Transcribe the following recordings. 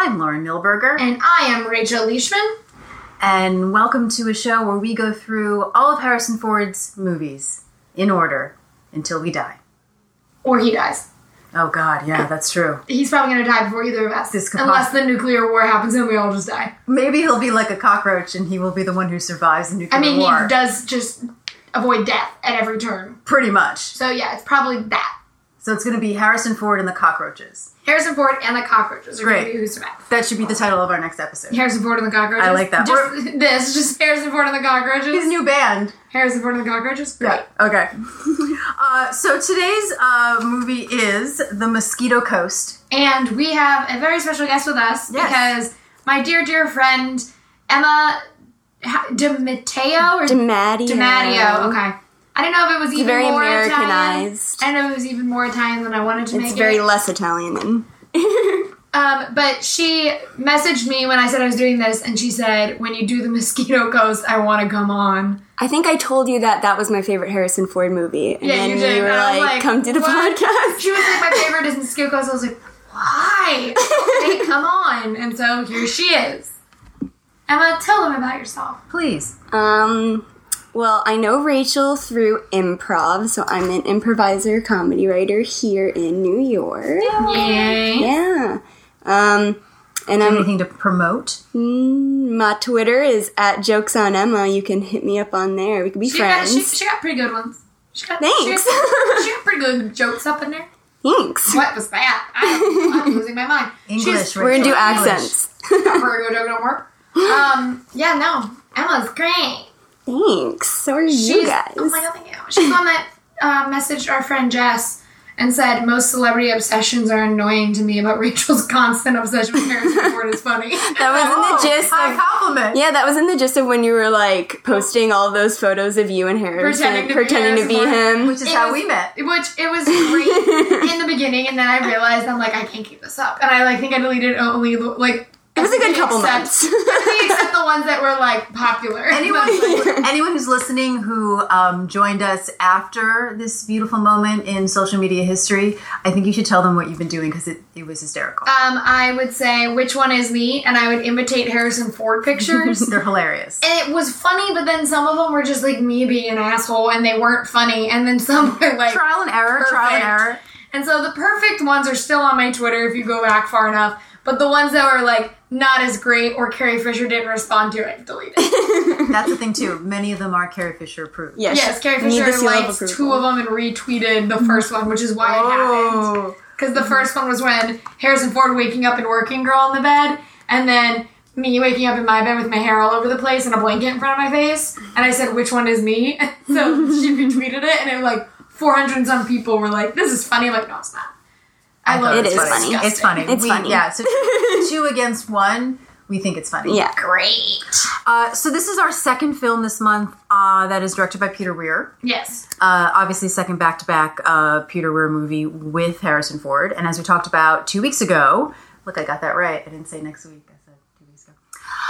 I'm Lauren Milberger. And I am Rachel Leishman. And welcome to a show where we go through all of Harrison Ford's movies in order until we die. Or he dies. Oh, God, yeah, that's true. He's probably going to die before either of us. Unless the nuclear war happens and we all just die. Maybe he'll be like a cockroach and he will be the one who survives the nuclear war. He does just avoid death at every turn. Pretty much. So, yeah, it's probably that. So it's going to be Harrison Ford and the cockroaches. Harrison Ford and the cockroaches are going to be who survive. That should be the title of our next episode. Harrison Ford and the cockroaches? I like that. Just Harrison Ford and the cockroaches? His new band. Harrison Ford and the cockroaches? Great. Yeah, okay. So today's movie is The Mosquito Coast. And we have a very special guest with us because my dear, dear friend, Emma DiMatteo? DiMatteo, okay. I didn't know if it was even very more Americanized. Italian. I didn't know if it was even more Italian than I wanted to make it. It's very less Italian than... But she messaged me when I said I was doing this, and she said, when you do The Mosquito Coast, I want to come on. I think I told you that was my favorite Harrison Ford movie. And then you did. You were like, come to the podcast. She was like, my favorite is Mosquito Coast. I was like, why? Okay, come on. And so here she is. Emma, tell them about yourself. Please. Well, I know Rachel through improv, so I'm an improviser comedy writer here in New York. Yay. Yeah. And anything to promote? My Twitter is @JokesOnEmma. You can hit me up on there. We could be friends. She got pretty good ones. Thanks. She got pretty good jokes up in there. Thanks. What was that? I'm losing my mind. English. We're gonna do accents. Virgo joke don't work. Yeah, no. Emma's great. Thanks. So are you guys. Oh my god, thank you. She's one that messaged our friend Jess and said, most celebrity obsessions are annoying to me, but Rachel's constant obsession with Harrison Ford is funny. That was in the gist of... compliment. Yeah, that was in the gist of when you were, like, posting all those photos of you and Harrison. Pretending to be him. Which is how we met. Which, it was great in the beginning, and then I realized, I'm like, I can't keep this up. And I, think I deleted only, it was a good couple months. Except the ones that were, popular. Anyone who's listening who joined us after this beautiful moment in social media history, I think you should tell them what you've been doing because it was hysterical. I would say, which one is me? And I would imitate Harrison Ford pictures. They're hilarious. And it was funny, but then some of them were just, me being an asshole, and they weren't funny. And then some were, Trial and error. And so the perfect ones are still on my Twitter if you go back far enough. But the ones that were, not as great or Carrie Fisher didn't respond to it, deleted. That's the thing, too. Many of them are Carrie Fisher approved. Yes, Carrie Fisher liked 2 of them and retweeted the first one, which is why it happened. Because the first one was when Harrison Ford waking up in Working Girl in the bed, and then me waking up in my bed with my hair all over the place and a blanket in front of my face. And I said, which one is me? So she retweeted it, and it was 400 and some people were like, this is funny. I'm like, no, it's not. I love it. It is funny. It's funny. It's funny. Yeah, so 2 against 1, we think it's funny. Yeah. Great. So this is our second film this month that is directed by Peter Weir. Yes. Obviously, second back-to-back Peter Weir movie with Harrison Ford. And as we talked about 2 weeks ago, look, I got that right. I didn't say next week. I said 2 weeks ago.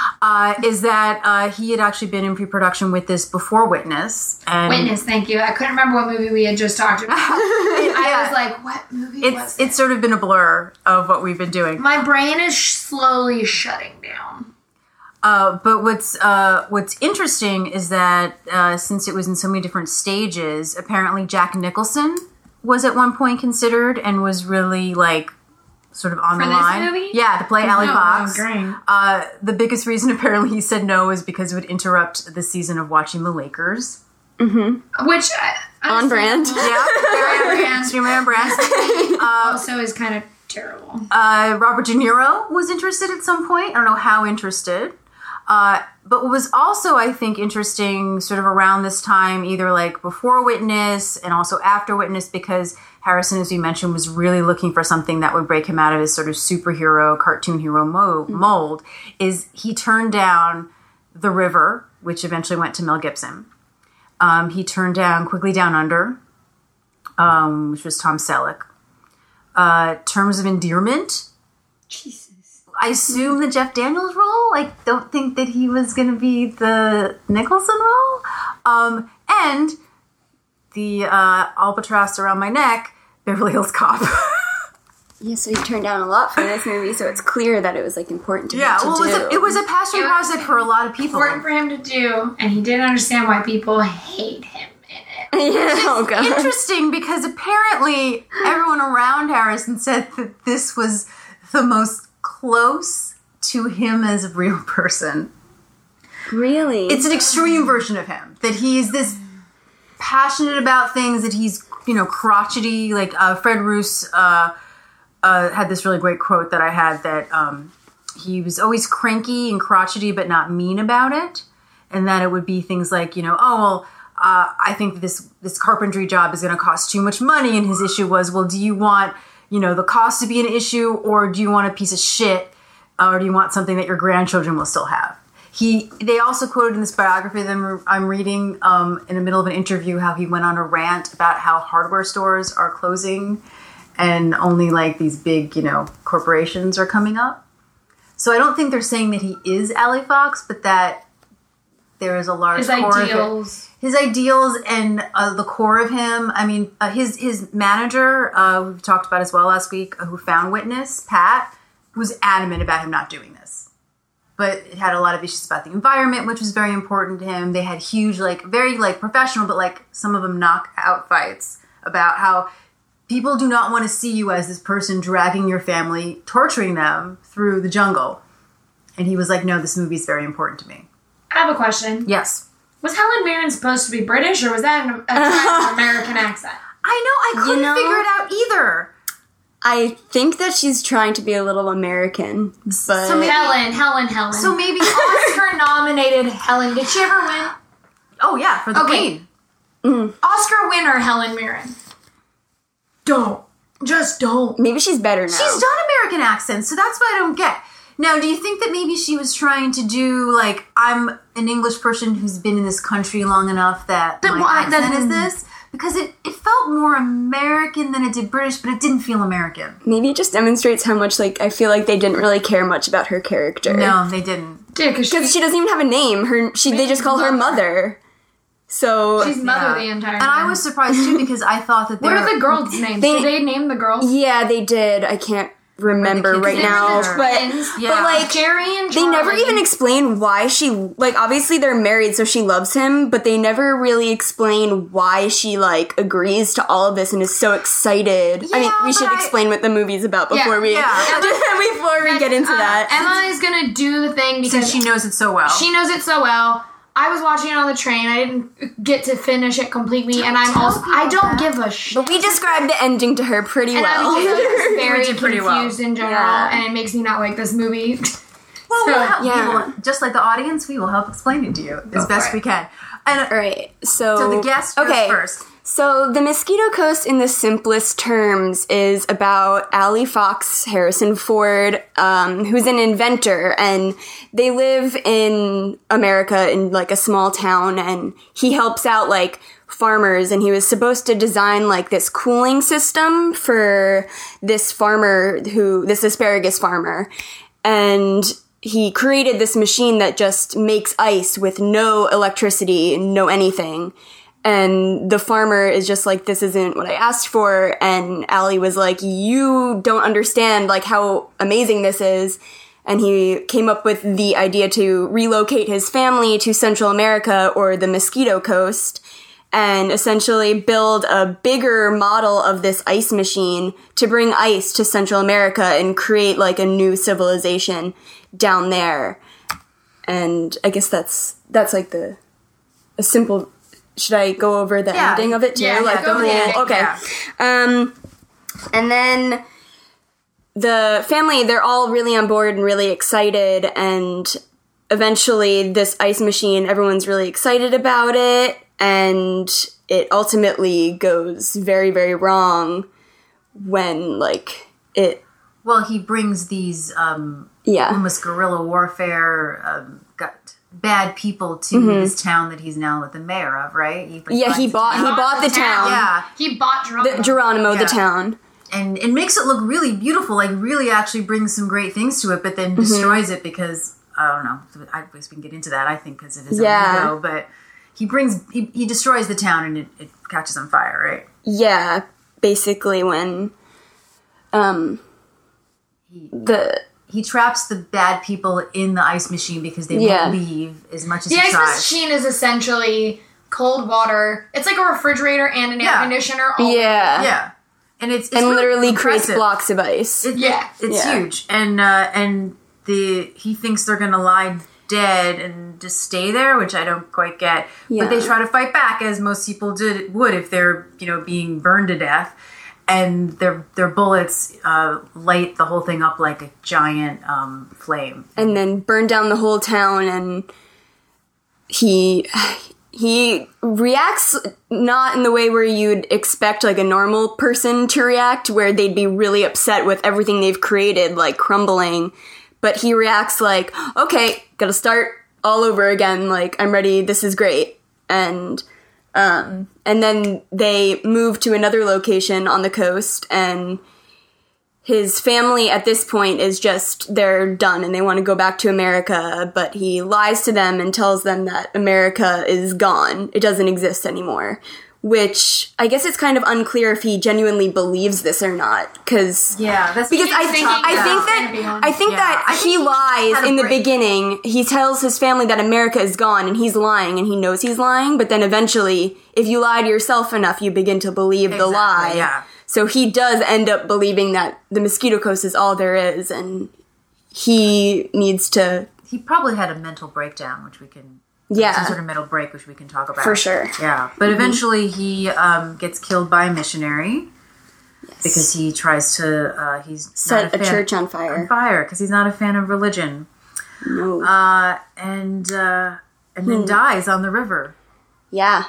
Is that he had actually been in pre-production with this before Witness. And Witness, thank you. I couldn't remember what movie we had just talked about. I was like, what movie was it? It's sort of been a blur of what we've been doing. My brain is slowly shutting down. But what's interesting is that since it was in so many different stages, apparently Jack Nicholson was at one point considered and was really sort of on the line. Movie? Yeah, to play Allie Fox. Great. The biggest reason apparently he said no is because it would interrupt the season of watching the Lakers. Mm-hmm. Which on brand. Yeah, very on brand. Extremely on brand. Also is kind of terrible. Robert De Niro was interested at some point. I don't know how interested. But what was also, I think, interesting sort of around this time, either before Witness and also after Witness, because Harrison, as you mentioned, was really looking for something that would break him out of his sort of superhero, cartoon hero mold, is he turned down The River, which eventually went to Mel Gibson. He turned down Quickly Down Under, which was Tom Selleck. Terms of Endearment. Jesus. I assume the Jeff Daniels role. I don't think that he was going to be the Nicholson role. And the albatross around my neck, Beverly Hills Cop. Yeah, so he turned down a lot for this movie, so it's clear that it was, like, important to him to do. It was a passion project for a lot of people. Important for him to do, and he didn't understand why people hate him in it. Yeah, oh God. Interesting, because apparently everyone around Harrison said that this was the most close to him as a real person. Really? It's an extreme version of him. That he's this passionate about things, that he's, crotchety. Like, Fred Roos had this really great quote that I had that he was always cranky and crotchety but not mean about it. And that it would be things like, I think this carpentry job is going to cost too much money. And his issue was, well, do you want, the cost to be an issue, or do you want a piece of shit, or do you want something that your grandchildren will still have? They also quoted in this biography that I'm reading in the middle of an interview how he went on a rant about how hardware stores are closing and only like these big, corporations are coming up. So I don't think they're saying that he is Ali Fox, but that there is a large core of it. His ideals and the core of him. I mean, his manager, we've talked about as well last week, who found Witness, Pat, was adamant about him not doing this. But it had a lot of issues about the environment, which was very important to him. They had huge, very professional, but some of them knockout fights about how people do not want to see you as this person dragging your family, torturing them through the jungle. And he was like, no, this movie is very important to me. I have a question. Yes. Was Helen Mirren supposed to be British, or was that an American accent? I couldn't figure it out either. I think that she's trying to be a little American, but... So Helen. So maybe Oscar-nominated Helen. Did she ever win? Oh, yeah, for the Queen. Oscar winner Helen Mirren. Just don't. Maybe she's better now. She's done American accents, so that's what I don't get. Now, do you think that maybe she was trying to do, I'm an English person who's been in this country long enough that my accent is this? Because it felt more American than it did British, but it didn't feel American. Maybe it just demonstrates how much, I feel like they didn't really care much about her character. No, they didn't. Because she doesn't even have a name. They just call her Mother. So she's Mother the entire time. And I was surprised, too, because I thought that What are the girls' names? Did they name the girls? Yeah, they did. I can't remember right now, but Jerry and Charlie. They never even explain why she obviously they're married, so she loves him, but they never really explain why she agrees to all of this and is so excited. Yeah, I mean, we should explain what the movie's about before we get into that. Emma is gonna do the thing because she knows it so well. She knows it so well. I was watching it on the train. I didn't get to finish it completely, I don't give a shit. But we described the ending to her pretty well. And I'm very confused in general, and it makes me not like this movie. Well, just like the audience, we will help explain it to you as best we can. And, all right, so the guest goes first. So the Mosquito Coast, in the simplest terms, is about Ali Fox, Harrison Ford, who's an inventor, and they live in America in a small town, and he helps out farmers, and he was supposed to design this cooling system for this farmer this asparagus farmer, and he created this machine that just makes ice with no electricity, no anything. And the farmer is just this isn't what I asked for. And Ali was like, you don't understand, how amazing this is. And he came up with the idea to relocate his family to Central America or the Mosquito Coast and essentially build a bigger model of this ice machine to bring ice to Central America and create a new civilization down there. And I guess that's a simple... Should I go over the ending of it too? Yeah, the whole... Okay. Yeah. And then the family, they're all really on board and really excited, and eventually this ice machine, everyone's really excited about it, and it ultimately goes very, very wrong when, it... Well, he brings these, almost guerrilla warfare, bad people to this town that he's now the mayor of, right? He bought the town. Yeah. He bought Geronimo, the town. And it makes it look really beautiful, really actually brings some great things to it, but then destroys it because, I don't know, I guess we can get into that, I think, because it is a ego, but he destroys the town and it catches on fire, right? Yeah, basically when, he traps the bad people in the ice machine because they won't leave as much as he tries. The ice machine is essentially cold water. It's like a refrigerator and an air conditioner. Yeah. And it's really literally impressive. creates blocks of ice. It's huge. And he thinks they're going to lie dead and just stay there, which I don't quite get. But they try to fight back, as most people would if they're, being burned to death. And their bullets light the whole thing up like a giant flame. And then burn down the whole town, and he reacts not in the way where you'd expect like a normal person to react, where they'd be really upset with everything they've created, like crumbling. But he reacts like, okay, gotta start all over again. Like, I'm ready. This is great. And then they move to another location on the coast, and his family at this point is just, they're done and they want to go back to America, but he lies to them and tells them that America is gone. It doesn't exist anymore. Which, I guess it's kind of unclear if he genuinely believes this or not, because that's because I think that he lies in the beginning. He tells his family that America is gone, and he's lying, and he knows he's lying. But then eventually, if you lie to yourself enough, you begin to believe the lie. Yeah. So he does end up believing that the Mosquito Coast is all there is, and he needs to. He probably had a mental breakdown, which we can. Some sort of mental break, which we can talk about. For sure. Yeah. But eventually he gets killed by a missionary because he tries to, he's set a church on fire. Because he's not a fan of religion. No. And then dies on the river. Yeah.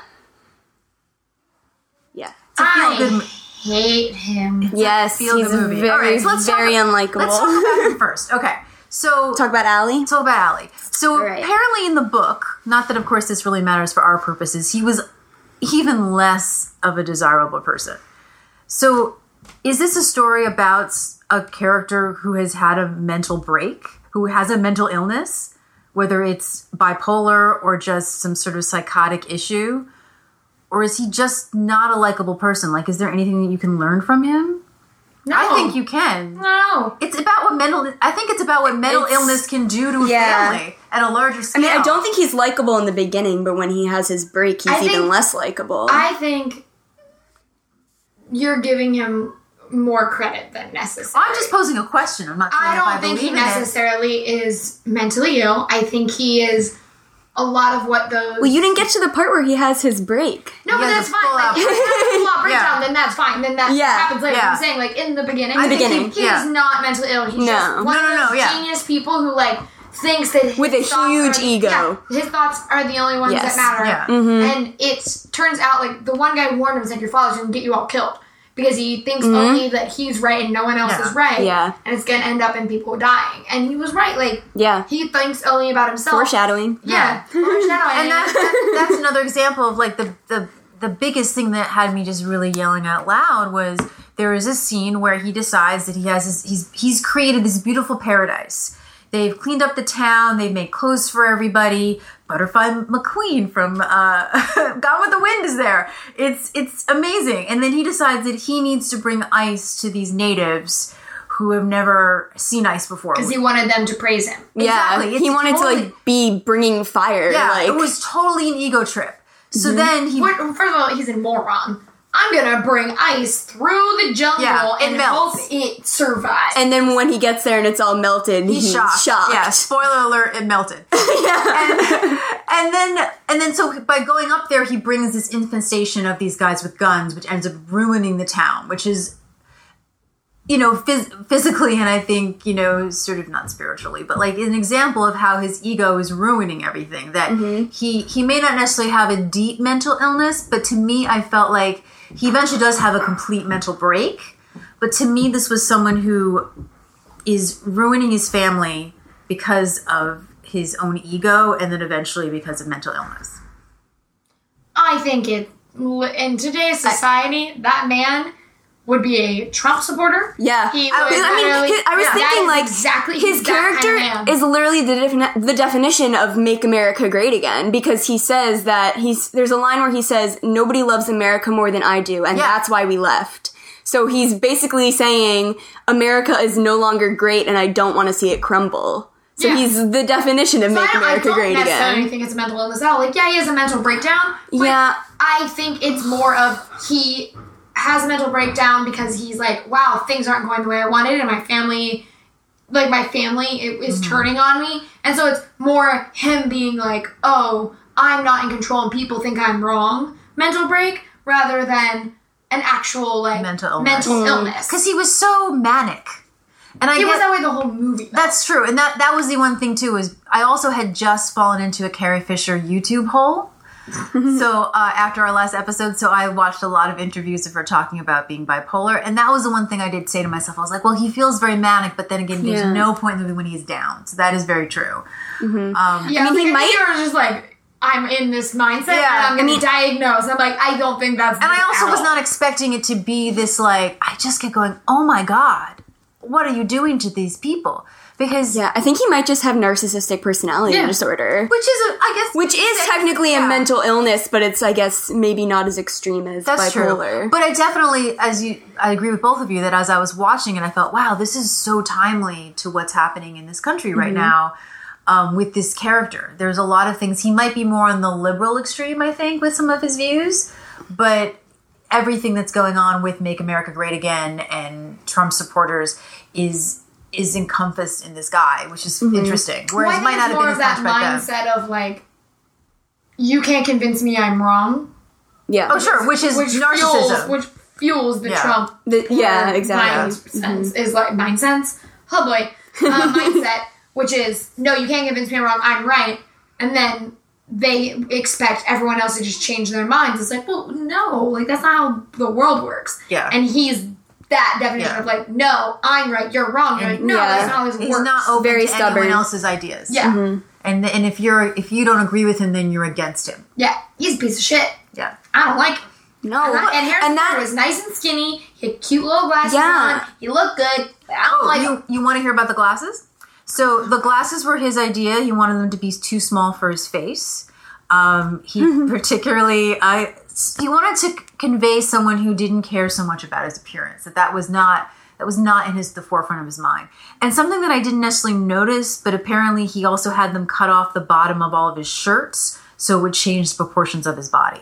Yeah. I hate him. Yes, he's movie. very, right, so very unlikable. Let's talk about him first. Okay. So talk about Allie? So apparently in the book, not that of course this really matters for our purposes, he was even less of a desirable person. So is this a story about a character who has had a mental break, who has a mental illness, whether it's bipolar or just some sort of psychotic issue? Or is he just not a likable person? Like, is there anything that you can learn from him? No. I think you can. No. It's about what mental illness can do to a family at a larger scale. I mean, I don't think he's likable in the beginning, but when he has his break, he's even less likable. I think you're giving him more credit than necessary. I'm just posing a question. I'm not saying I don't think he necessarily is mentally ill. I think he is a lot of what those... Well, you didn't get to the part where he has his break. No, but that's fine. Like, if he has a full-out breakdown, then that's fine. Then that happens later. I'm saying, like, in the beginning, he's not mentally ill. He's just one of those genius people who, like, thinks that with a huge ego. Yeah, his thoughts are the only ones that matter. Yeah. Mm-hmm. And it turns out, like, the one guy warned him, said, your father's going to get you all killed. Because he thinks only that he's right and no one else is right. Yeah. And it's going to end up in people dying. And he was right. Like, he thinks only about himself. Foreshadowing. Yeah. Foreshadowing. And that's another example of, like, the biggest thing that had me just really yelling out loud was there is a scene where he decides that he's created this beautiful paradise. They've cleaned up the town. They've made clothes for everybody. Butterfly McQueen from Gone with the Wind is there. It's amazing. And then he decides that he needs to bring ice to these natives who have never seen ice before. Because he wanted them to praise him. Yeah, exactly. He wanted to, like, be bringing fire. Yeah, like. it was totally an ego trip. So then he... First of all, he's a moron. I'm gonna bring ice through the jungle and hope it survives. And then when he gets there and it's all melted, he's shocked. Yeah, spoiler alert, it melted. and then so by going up there, he brings this infestation of these guys with guns, which ends up ruining the town, which is, physically and I think, sort of not spiritually, but like an example of how his ego is ruining everything. That he may not necessarily have a deep mental illness, but to me, I felt like he eventually does have a complete mental break. But to me, this was someone who is ruining his family because of his own ego and then eventually because of mental illness. I think in today's society, that man would be a Trump supporter. Yeah. I was thinking, like, exactly his character is literally the definition of Make America Great Again, because he says that there's a line where he says, nobody loves America more than I do, and that's why we left. So he's basically saying America is no longer great and I don't want to see it crumble. So he's the definition of make America great again. I don't necessarily think it's a mental illness at all. Like, yeah, he has a mental breakdown. But I think it's more of he has a mental breakdown because he's like, wow, things aren't going the way I wanted, and my family is turning on me. And so it's more him being like, oh, I'm not in control and people think I'm wrong. Mental break rather than an actual mental illness. Because he was so manic. And he was that way the whole movie, though. That's true. And that was the one thing, too, is I also had just fallen into a Carrie Fisher YouTube hole. So after our last episode, so I watched a lot of interviews of her talking about being bipolar. And that was the one thing I did say to myself. I was like, well, he feels very manic, but then again, there's no point in the movie when he's down. So that is very true. Mm-hmm. I mean, he might... just like... I'm in this mindset and I'm going to diagnose. I'm like, I don't think that's... And I also was not expecting it to be this, like... I just kept going, oh my God, what are you doing to these people? Because... Yeah, I think he might just have narcissistic personality disorder. Which is technically a mental illness, but it's, I guess, maybe not as extreme as bipolar. True. But I definitely, I agree with both of you that as I was watching it, I felt, wow, this is so timely to what's happening in this country right now. With this character. There's a lot of things. He might be more on the liberal extreme, I think, with some of his views, but everything that's going on with Make America Great Again and Trump supporters is encompassed in this guy, which is interesting. Whereas it might not have been as much back then. Mindset of like, you can't convince me I'm wrong. Yeah. Oh, sure. Which is narcissism. Which fuels the Trump. Exactly. Mindset. Oh boy. Mindset. Which is, no, you can't convince me I'm wrong, I'm right. And then they expect everyone else to just change their minds. It's like, well, no, like, that's not how the world works. Yeah. And he's that definition of like, no, I'm right, you're wrong. You're like, no, that's not how this works. He's not open to anyone else's ideas. Yeah. Mm-hmm. And if you don't agree with him, then you're against him. Yeah. He's a piece of shit. Yeah. I don't like him. No. And Harrison Ford was nice and skinny. He had cute little glasses on. He looked good. But I don't like him. You want to hear about the glasses? So the glasses were his idea. He wanted them to be too small for his face. He particularly, he wanted to convey someone who didn't care so much about his appearance. That was not in the forefront of his mind. And something that I didn't necessarily notice, but apparently he also had them cut off the bottom of all of his shirts, so it would change the proportions of his body.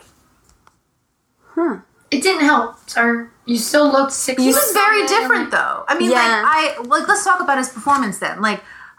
Huh. It didn't help, sir. You still looked 60. He was very different, though. I mean, let's talk about his performance then. Like,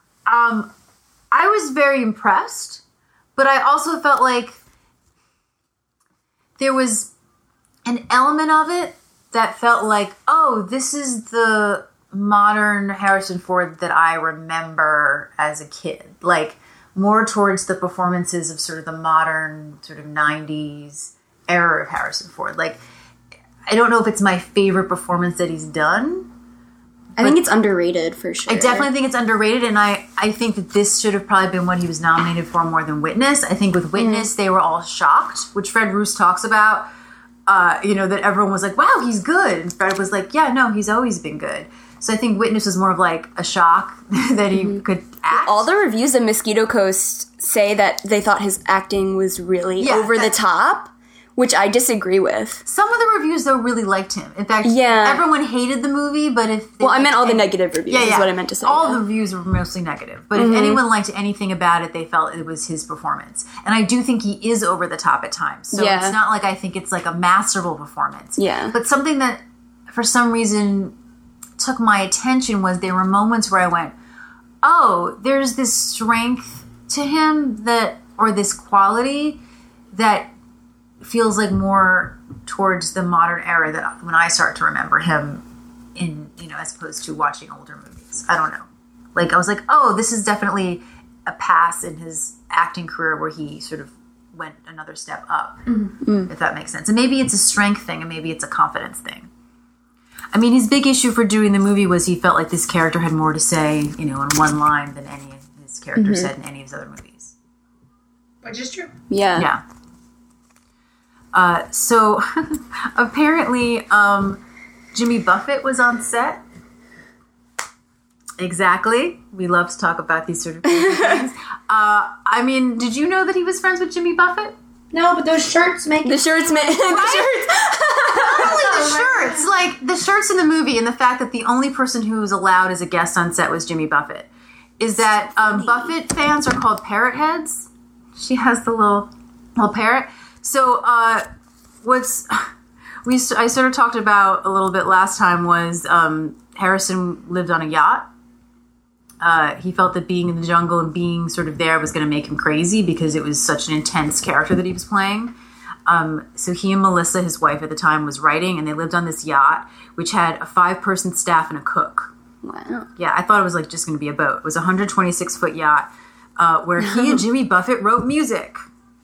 I was very impressed, but I also felt like there was an element of it that felt like, oh, this is the modern Harrison Ford that I remember as a kid. Like, more towards the performances of sort of the modern sort of 90s era of Harrison Ford. Like, I don't know if it's my favorite performance that he's done. I think it's underrated, for sure. I definitely think it's underrated, and I think that this should have probably been what he was nominated for more than Witness. I think with Witness, they were all shocked, which Fred Roos talks about, that everyone was like, wow, he's good. And Fred was like, yeah, no, he's always been good. So I think Witness was more of like a shock that he could act. All the reviews of Mosquito Coast say that they thought his acting was really over the top, which I disagree with. Some of the reviews, though, really liked him. In fact, everyone hated the movie, but if... I meant all the negative reviews is what I meant to say. All the reviews were mostly negative. But if anyone liked anything about it, they felt it was his performance. And I do think he is over the top at times. So it's not like I think it's like a masterful performance. Yeah. But something that, for some reason, took my attention was there were moments where I went, oh, there's this strength to him or this quality that feels like more towards the modern era that when I start to remember him in, as opposed to watching older movies. I don't know. Like, I was like, oh, this is definitely a pass in his acting career where he sort of went another step up, if that makes sense. And maybe it's a strength thing and maybe it's a confidence thing. I mean, his big issue for doing the movie was he felt like this character had more to say, in one line than any of his characters said in any of his other movies. Which is true. Yeah. Yeah. So apparently, Jimmy Buffett was on set. Exactly. We love to talk about these sort of things. I mean, did you know that he was friends with Jimmy Buffett? No, but those shirts make the shirts make the shirts. Not only shirts, like the shirts in the movie, and the fact that the only person who was allowed as a guest on set was Jimmy Buffett, is that Buffett fans are called parrot heads. She has the little parrot. So I sort of talked about a little bit last time was Harrison lived on a yacht. He felt that being in the jungle and being sort of there was going to make him crazy because it was such an intense character that he was playing. So he and Melissa, his wife at the time, was writing, and they lived on this yacht, which had a 5-person staff and a cook. Wow. Yeah, I thought it was like just going to be a boat. It was a 126-foot yacht where he and Jimmy Buffett wrote music.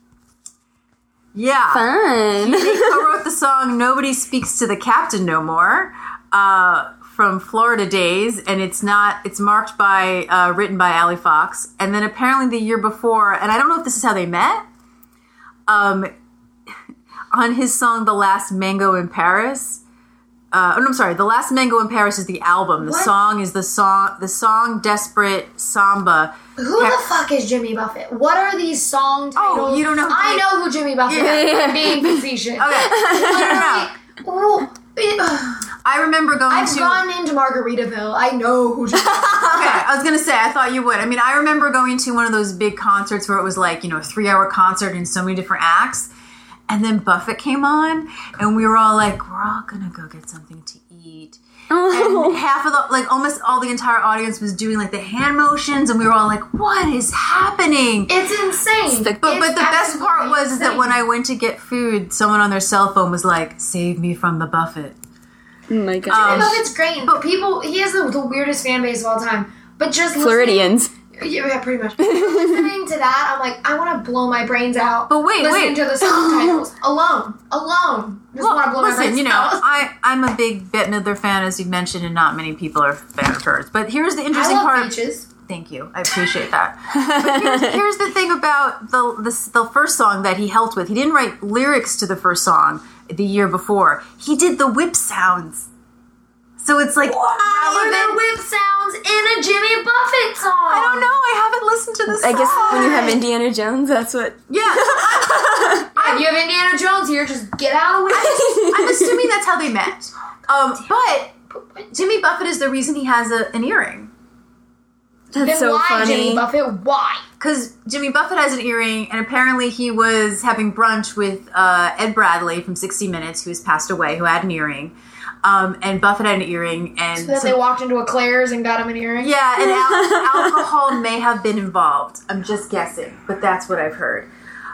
Yeah. Fun. They co-wrote the song Nobody Speaks to the Captain No More from Florida Days, and it's marked by, written by Ali Fox. And then apparently the year before, and I don't know if this is how they met, on his song The Last Mango in Paris. The Last Mango in Paris is the album. The song is the song Desperate Samba. Who the fuck is Jimmy Buffett? What are these song titles? Oh, you don't know? I know who Jimmy Buffett is. I'm being facetious. Okay. I remember I've gone into Margaritaville. I know who Jimmy Buffett is. Okay, I was going to say, I thought you would. I mean, I remember going to one of those big concerts where it was like, a 3-hour concert and so many different acts. And then Buffett came on, and we were all like, we're all going to go get something to eat. And half of almost all the entire audience was doing like the hand motions, and we were all like, what is happening? It's insane. But the best part was that when I went to get food, someone on their cell phone was like, save me from the Buffett. Oh my gosh. Jimmy Buffett's great, but he has the weirdest fan base of all time. But just Floridians. Yeah, pretty much. Listening to that, I'm like, I want to blow my brains out. But listening to the song titles alone. Just want to blow my brains out. I'm a big Bette Midler fan, as you mentioned, and not many people are fans of hers. But here's the interesting part. Beaches. Thank you, I appreciate that. But here's the thing about the first song that he helped with. He didn't write lyrics to the first song the year before. He did the whip sounds. So it's like relevant whip sounds in a Jimmy Buffett song. I don't know. I haven't listened to this song. I guess when you have Indiana Jones, that's what... Yeah. If you have Indiana Jones here, just get out of the way. I'm assuming that's how they met. But Jimmy Buffett is the reason he has an earring. That's then so why, funny. Jimmy Buffett? Why? Because Jimmy Buffett has an earring, and apparently he was having brunch with Ed Bradley from 60 Minutes, who has passed away, who had an earring. And Buffett had an earring, and so they walked into a Claire's and got him an earring. Yeah, and alcohol may have been involved. I'm just guessing, but that's what I've heard.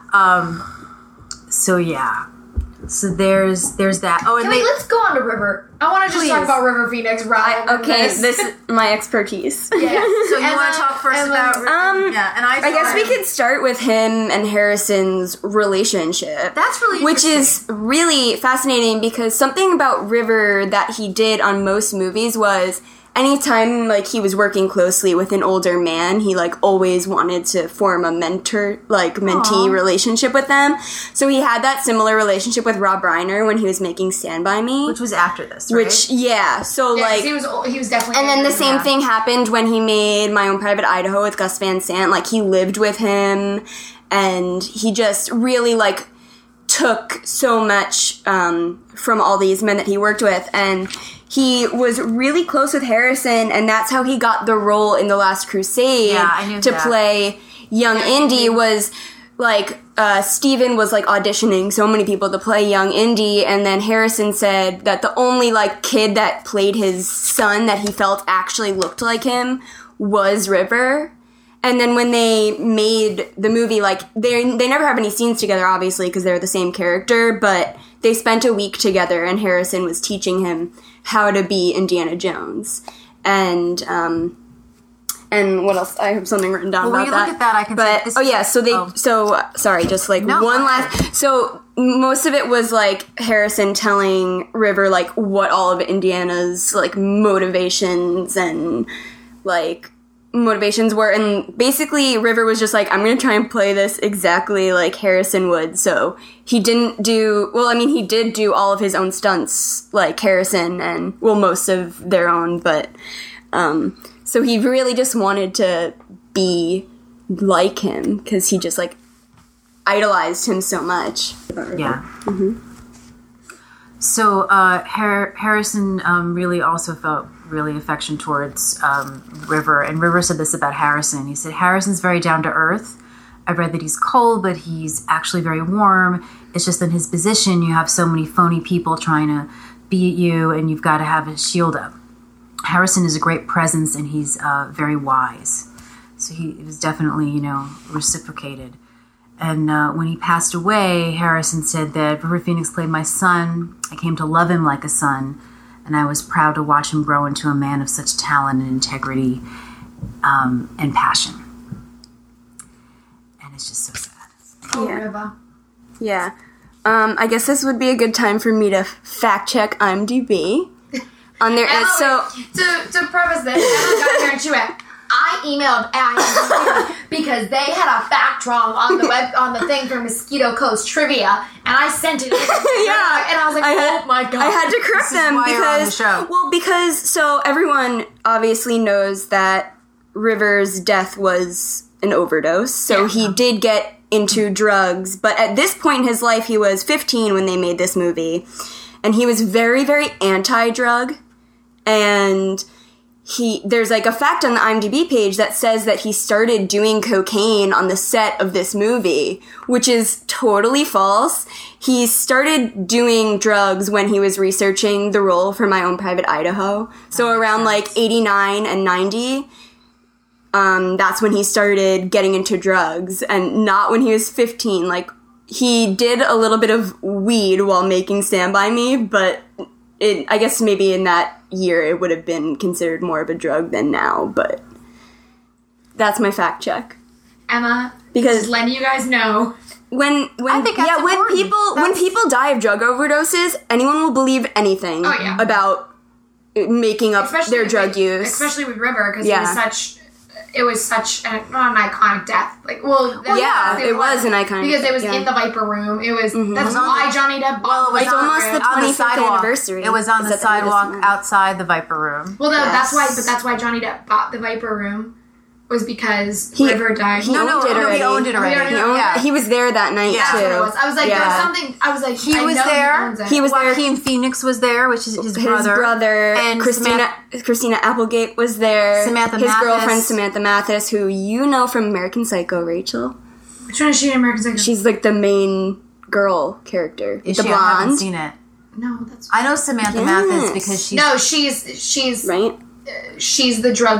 So yeah, so there's that. Oh, and let's go on to River. I want to just talk about River Phoenix. This is my expertise. Yeah. So you want to talk first about River? Yeah, and I guess we could start with him and Harrison's relationship. That's really which is really fascinating because something about River that he did on most movies was anytime he was working closely with an older man, he always wanted to form a mentee relationship with them. So he had that similar relationship with Rob Reiner when he was making Stand By Me, which was after this, right? He was definitely. And then the same thing happened when he made My Own Private Idaho with Gus Van Sant. He lived with him, and he just really took so much from all these men that he worked with, and he was really close with Harrison, and that's how he got the role in The Last Crusade to play young Indy. Was Steven was auditioning so many people to play young Indy, and then Harrison said that the only kid that played his son that he felt actually looked like him was River. And then when they made the movie, they never have any scenes together, obviously, because they're the same character, but they spent a week together, and Harrison was teaching him how to be Indiana Jones. And what else? I have something written down about that. When you look at that, I can say... So most of it was, Harrison telling River, what all of Indiana's, motivations and, motivations were, and basically River was just I'm gonna try and play this exactly like Harrison would. So he didn't do he did do all of his own stunts like Harrison, and most of their own, but so he really just wanted to be like him because he just idolized him so much. Yeah. So Harrison really also felt really affection towards River, and River said this about Harrison. He said, Harrison's very down to earth. I've read that he's cold, but he's actually very warm. It's just in his position, you have so many phony people trying to beat you, and you've got to have a shield up. Harrison is a great presence, and he's very wise. So it was definitely, reciprocated. And when he passed away, Harrison said that River Phoenix played my son. I came to love him like a son, and I was proud to watch him grow into a man of such talent and integrity and passion. And it's just so sad. Oh, River. Yeah. I guess this would be a good time for me to fact check IMDb. On there, Emma, to preface this, Emma got here and she went, I emailed IMDb because they had a fact wrong on the thing for Mosquito Coast trivia, and I sent it in. Yeah, and I was like, oh my god, I had to correct them because so everyone obviously knows that River's death was an overdose, so he did get into drugs, but at this point in his life, he was 15 when they made this movie, and he was very, very anti-drug, and there's like a fact on the IMDb page that says that he started doing cocaine on the set of this movie, which is totally false. He started doing drugs when he was researching the role for My Own Private Idaho. So around like 89 and 90, that's when he started getting into drugs, and not when he was 15. Like, he did a little bit of weed while making Stand By Me, but I guess maybe in that year it would have been considered more of a drug than now, but that's my fact check. Emma, because just letting you guys know, when people die of drug overdoses, anyone will believe anything about making up their drug use, especially with River, because it was such an iconic death. Like, well, it was an iconic because it was in the Viper Room. It was that's why Johnny Depp. Well, it was almost the 25th anniversary. It was on the sidewalk outside the Viper Room. Well, that's why Johnny Depp bought the Viper Room. Was because River died. He owned it already. He was there that night too. I was like, there was something. I was like, he was there. He was there. Joaquin Phoenix was there, which is his brother. And Christina Applegate was there. His girlfriend Samantha Mathis, who you know from American Psycho, Rachel. Which one is she in American Psycho? She's like the main girl character. Is the she? blonde. I haven't seen it. No, that's. I know Samantha Mathis because she's right. She's the drug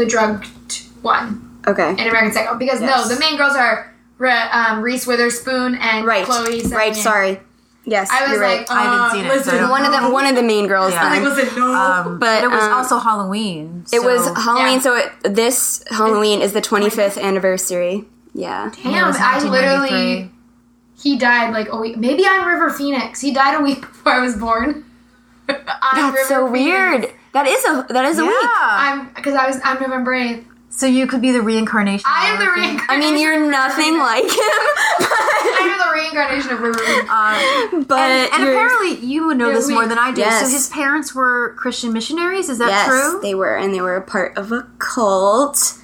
one. Okay. In American Psycho. Because, no, the main girls are Reese Witherspoon and Chloe Sevigny. Right, sorry. Yes, I was like, I haven't seen it. Listen, one of the main girls. Yeah. Listen, no. But it was also Halloween. It was Halloween, so this Halloween is the 25th anniversary. Yeah. Damn, I literally... He died like a week... Maybe I'm River Phoenix. He died a week before I was born. That's so weird. That is a week. Because I'm November 8th. So you could be the reincarnation. I am the reincarnation. I mean, you're nothing like him. I'm the reincarnation of River. But and apparently you would know this more than I do. Yes. So his parents were Christian missionaries. Is that true? Yes, they were, and they were a part of a cult.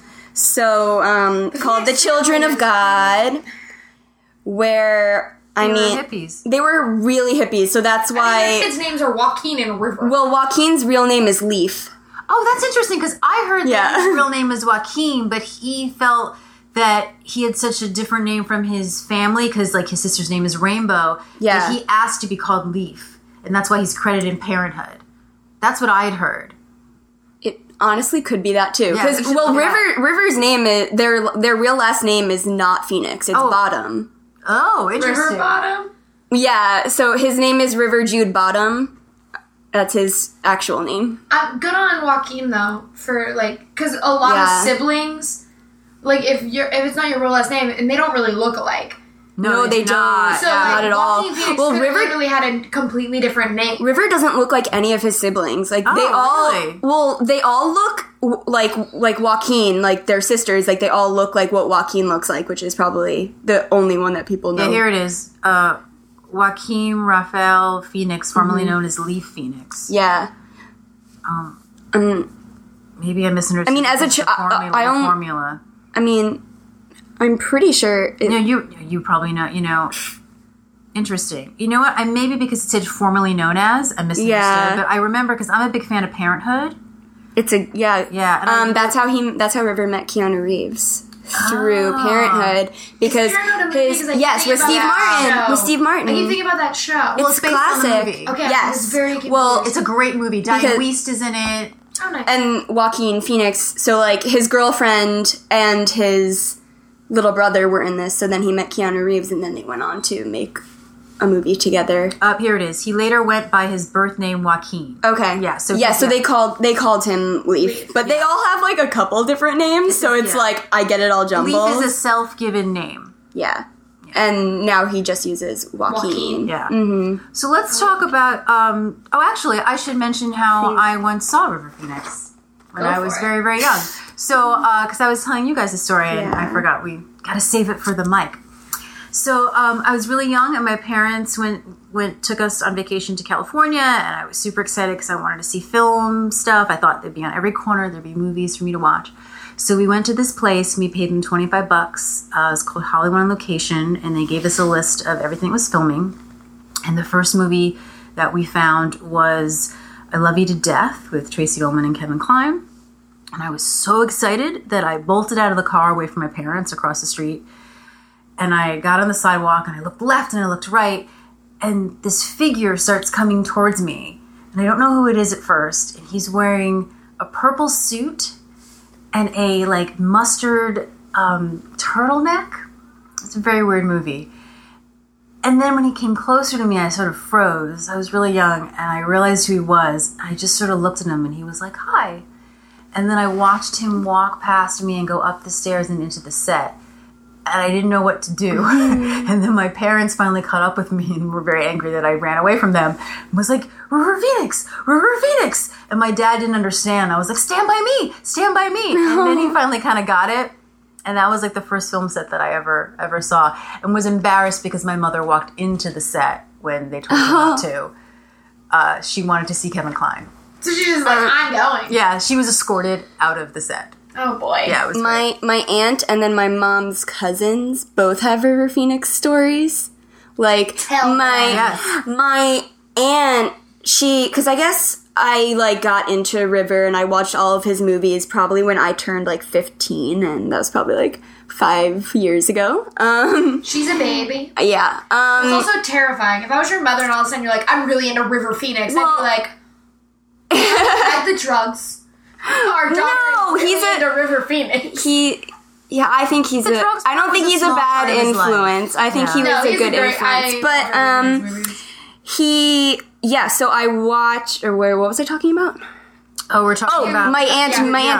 So called the Children of God, where. They were hippies. They were really hippies, so that's why... Their kids' names are Joaquin and River. Well, Joaquin's real name is Leaf. Oh, that's interesting, because I heard that his real name is Joaquin, but he felt that he had such a different name from his family, because, like, his sister's name is Rainbow, that he asked to be called Leaf, and that's why he's credited in Parenthood. That's what I had heard. It honestly could be that, too. Because, River's name, their real last name is not Phoenix, it's Bottom. Oh, interesting. River Bottom? Yeah, so his name is River Jude Bottom. That's his actual name. I'm good on Joaquin, though, for, like... Because a lot of siblings, like, if it's not your real last name, and they don't really look alike. No, they don't. So, not at all. Well, River really had a completely different name. River doesn't look like any of his siblings. Like they all look like Joaquin, like their sisters. Like they all look like what Joaquin looks like, which is probably the only one that people know. Yeah, here it is. Joaquin Raphael Phoenix, formerly known as Leaf Phoenix. Yeah. Maybe I misunderstood. I mean, as a formula. I mean, I'm pretty sure. You probably know. You know, Interesting. You know what? Maybe because it said formerly known as, I misunderstood. Yeah. But I remember because I'm a big fan of Parenthood. It's a Yeah. That's how River met Keanu Reeves through Parenthood because with Steve Martin. I keep thinking about that show. It's It's classic. movie. Okay, Yes. it's very confusing. Well, it's a great movie. Diane Because- Wiest is in it. oh, nice. And Joaquin Phoenix. So like his girlfriend and his little brother were in this. So then he met Keanu Reeves, and then they went on to make a movie together. Here it is. He later went by his birth name Joaquin. Okay. Yeah. So they called him Leaf, but they all have like a couple different names, so it's like I get it all jumbled. Leaf is a self-given name. Yeah. And now he just uses Joaquin. Yeah. Mm-hmm. So let's talk about. Actually, I should mention how I once saw River Phoenix when I was very, very young. So, because I was telling you guys a story and I forgot, we got to save it for the mic. So I was really young, and my parents took us on vacation to California, and I was super excited because I wanted to see film stuff. I thought they'd be on every corner. There'd be movies for me to watch. So we went to this place, and we paid them $25. It was called Hollywood on Location, and they gave us a list of everything it was filming. And the first movie that we found was I Love You to Death with Tracy Ullman and Kevin Kline. And I was so excited that I bolted out of the car away from my parents across the street. And I got on the sidewalk, and I looked left and I looked right, and this figure starts coming towards me. And I don't know who it is at first. And he's wearing a purple suit and a like mustard turtleneck. It's a very weird movie. And then when he came closer to me, I sort of froze. I was really young, and I realized who he was. I just sort of looked at him, and he was like, "Hi." And then I watched him walk past me and go up the stairs and into the set. And I didn't know what to do. And then my parents finally caught up with me and were very angry that I ran away from them. And was like, River Phoenix! River Phoenix! And my dad didn't understand. I was like, stand by me! Stand by me! And then he finally kind of got it. And that was like the first film set that I ever saw. And was embarrassed because my mother walked into the set when they told her not to. She wanted to see Kevin Kline. So she's just like, I'm going. Yeah, she was escorted out of the set. Oh boy. Yeah, it was great. My aunt and then my mom's cousins both have River Phoenix stories. Like my aunt, because I guess I like got into River and I watched all of his movies probably when I turned like 15, and that was probably like 5 years ago. She's a baby. Yeah. It's also terrifying. If I was your mother and all of a sudden you're like, I'm really into River Phoenix, I'd be like, add the drugs. Our daughter is really into River Phoenix. I think he's I don't think he's a bad influence. I think he was a good influence. But so I watched, or what was I talking about? Oh, we're talking about my aunt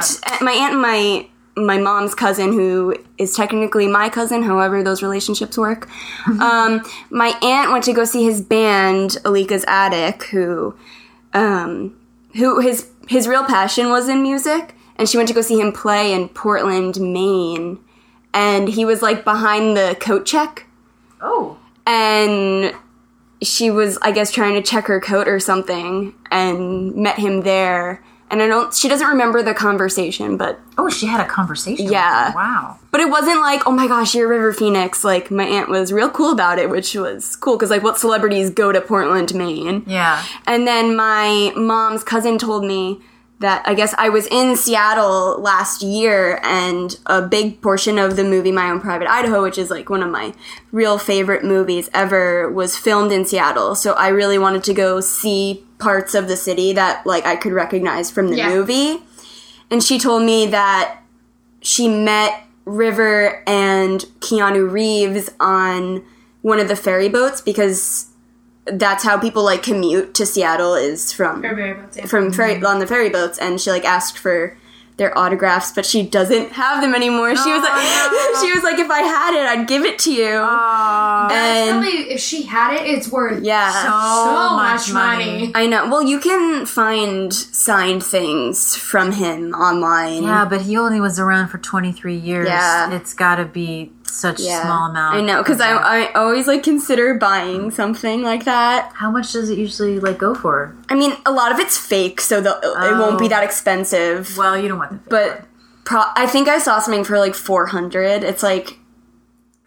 and my mom's cousin, who is technically my cousin, however those relationships work. My aunt went to go see his band, Alika's Attic, who his real passion was in music, and she went to go see him play in Portland, Maine, and he was like behind the coat check. Oh. And she was, I guess, trying to check her coat or something, and met him there. And she doesn't remember the conversation, but... Oh, she had a conversation? Yeah. With him. Wow. But it wasn't like, oh my gosh, you're River Phoenix. Like, my aunt was real cool about it, which was cool, because, like, what celebrities go to Portland, Maine? Yeah. And then my mom's cousin told me that, I guess, I was in Seattle last year, and a big portion of the movie My Own Private Idaho, which is, like, one of my real favorite movies ever, was filmed in Seattle. So I really wanted to go see parts of the city that, like, I could recognize from the movie. And she told me that she met River and Keanu Reeves on one of the ferry boats, because that's how people, like, commute to Seattle, is from on the ferry boats. And she, like, asked for their autographs, but she doesn't have them anymore. She was like, she was like, if I had it, I'd give it to you. And probably, if she had it, it's worth so much money. I know. Well, you can find signed things from him online. Yeah, but he only was around for 23 years. Yeah. It's gotta be such a small amount. I know, because I always, like, consider buying something like that. How much does it usually, like, go for? I mean, a lot of it's fake, so it won't be that expensive. Well, you don't want the fake. But I think I saw something for, like, $400. It's, like...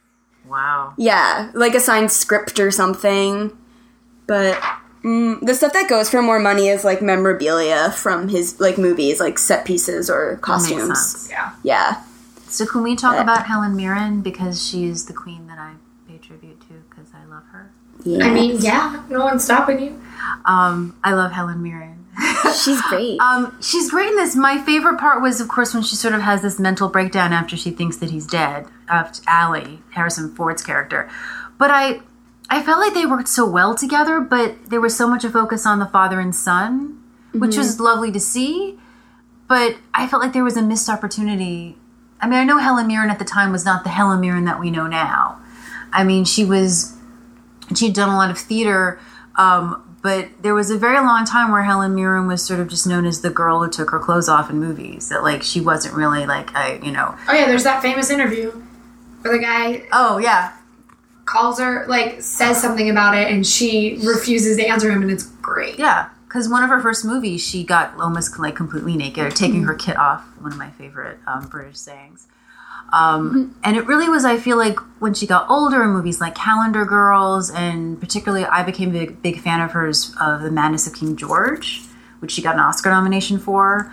Wow. Yeah, like a signed script or something. But the stuff that goes for more money is like memorabilia from his like movies, like set pieces or costumes. That makes sense. Yeah. So can we talk about Helen Mirren, because she's the queen that I pay tribute to because I love her? Yeah. I mean, yeah, no one's stopping you. I love Helen Mirren. She's great. She's great in this. My favorite part was, of course, when she sort of has this mental breakdown after she thinks that he's dead. Allie, Harrison Ford's character. But I felt like they worked so well together, but there was so much a focus on the father and son, which was lovely to see. But I felt like there was a missed opportunity. I mean, I know Helen Mirren at the time was not the Helen Mirren that we know now. I mean, she'd done a lot of theater, but there was a very long time where Helen Mirren was sort of just known as the girl who took her clothes off in movies. That, like, she wasn't really, like, Oh, yeah, there's that famous interview where the guy... Oh, yeah. Calls her, like, says something about it, and she refuses to answer him, and it's great. Yeah, because one of her first movies, she got almost, like, completely naked, or taking her kit off, one of my favorite British sayings. And it really was, I feel like, when she got older in movies like Calendar Girls, and particularly I became a big fan of hers of The Madness of King George, which she got an Oscar nomination for.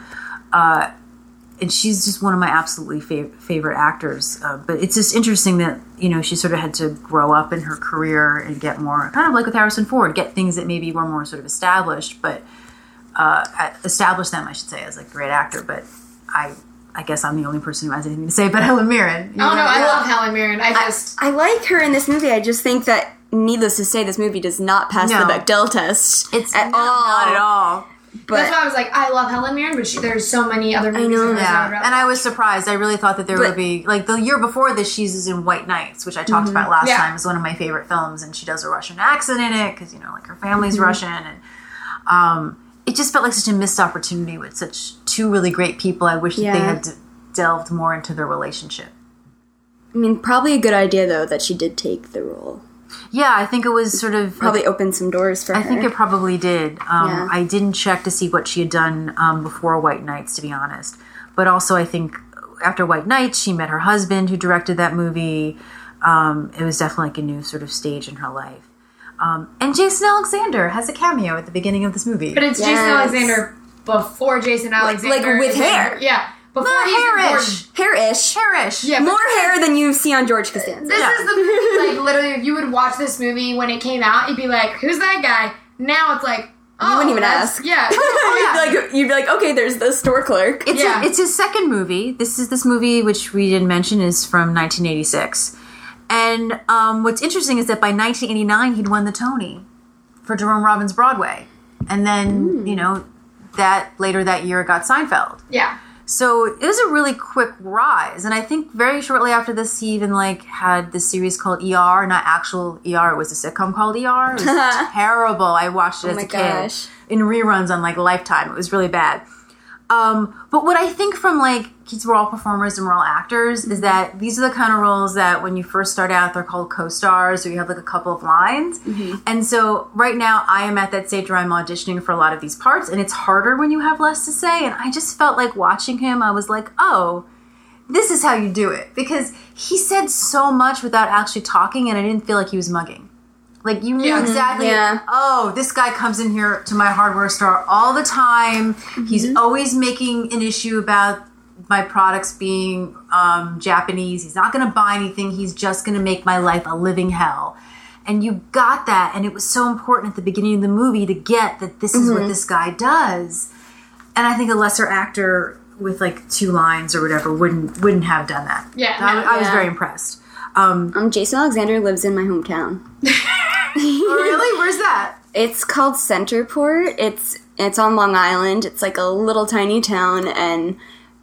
And she's just one of my absolutely favorite actors. But it's just interesting that, she sort of had to grow up in her career and get more, kind of like with Harrison Ford, get things that maybe were more sort of established, but establish them, I should say, as a great actor. But I guess I'm the only person who has anything to say about Helen Mirren. I love Helen Mirren. I like her in this movie. I just think that, needless to say, this movie does not pass the Bechdel test. It's at all. Not at all. But that's why I was like, I love Helen Mirren, but there's so many other movies. And I was surprised. I really thought that there would be, like, the year before this, she's in White Nights, which I talked about last time, is one of my favorite films, and she does a Russian accent in it, because, like, her family's Russian, and it just felt like such a missed opportunity with such two really great people. I wish that they had delved more into their relationship. I mean, probably a good idea, though, that she did take the role. Yeah, I think it was sort of... Probably opened some doors for her. I think it probably did. I didn't check to see what she had done before White Nights, to be honest. But also, I think after White Nights, she met her husband who directed that movie. It was definitely like a new sort of stage in her life. And Jason Alexander has a cameo at the beginning of this movie. But it's Jason Alexander before Jason Alexander. Like with hair. Yeah. Before Hairish. Yeah, more hair than you see on George Costanza. This is the movie, like, literally, if you would watch this movie when it came out, you'd be like, who's that guy? Now it's like, you wouldn't even ask. Yeah. You'd be like, okay, there's the store clerk. It's his second movie. This movie, which we didn't mention, is from 1986. And what's interesting is that by 1989, he'd won the Tony for Jerome Robbins' Broadway. And then, that later that year got Seinfeld. Yeah. So it was a really quick rise. And I think very shortly after this, he even had this series called ER, not actual ER. It was a sitcom called ER. It was terrible. I watched it as a kid in reruns on Lifetime. It was really bad. But what I think from kids, we're all performers and we're all actors, is that these are the kind of roles that when you first start out, they're called co-stars, or you have a couple of lines. Mm-hmm. And so right now I am at that stage where I'm auditioning for a lot of these parts, and it's harder when you have less to say. And I just felt like watching him, I was like, oh, this is how you do it. Because he said so much without actually talking, and I didn't feel like he was mugging. Like, you knew exactly, oh, this guy comes in here to my hardware store all the time. Mm-hmm. He's always making an issue about my products being Japanese. He's not going to buy anything. He's just going to make my life a living hell. And you got that. And it was so important at the beginning of the movie to get that this is what this guy does. And I think a lesser actor with 2 lines or whatever wouldn't have done that. Yeah. I was very impressed. Jason Alexander lives in my hometown. Oh, really? Where's that? It's called Centerport. It's on Long Island. It's a little tiny town, and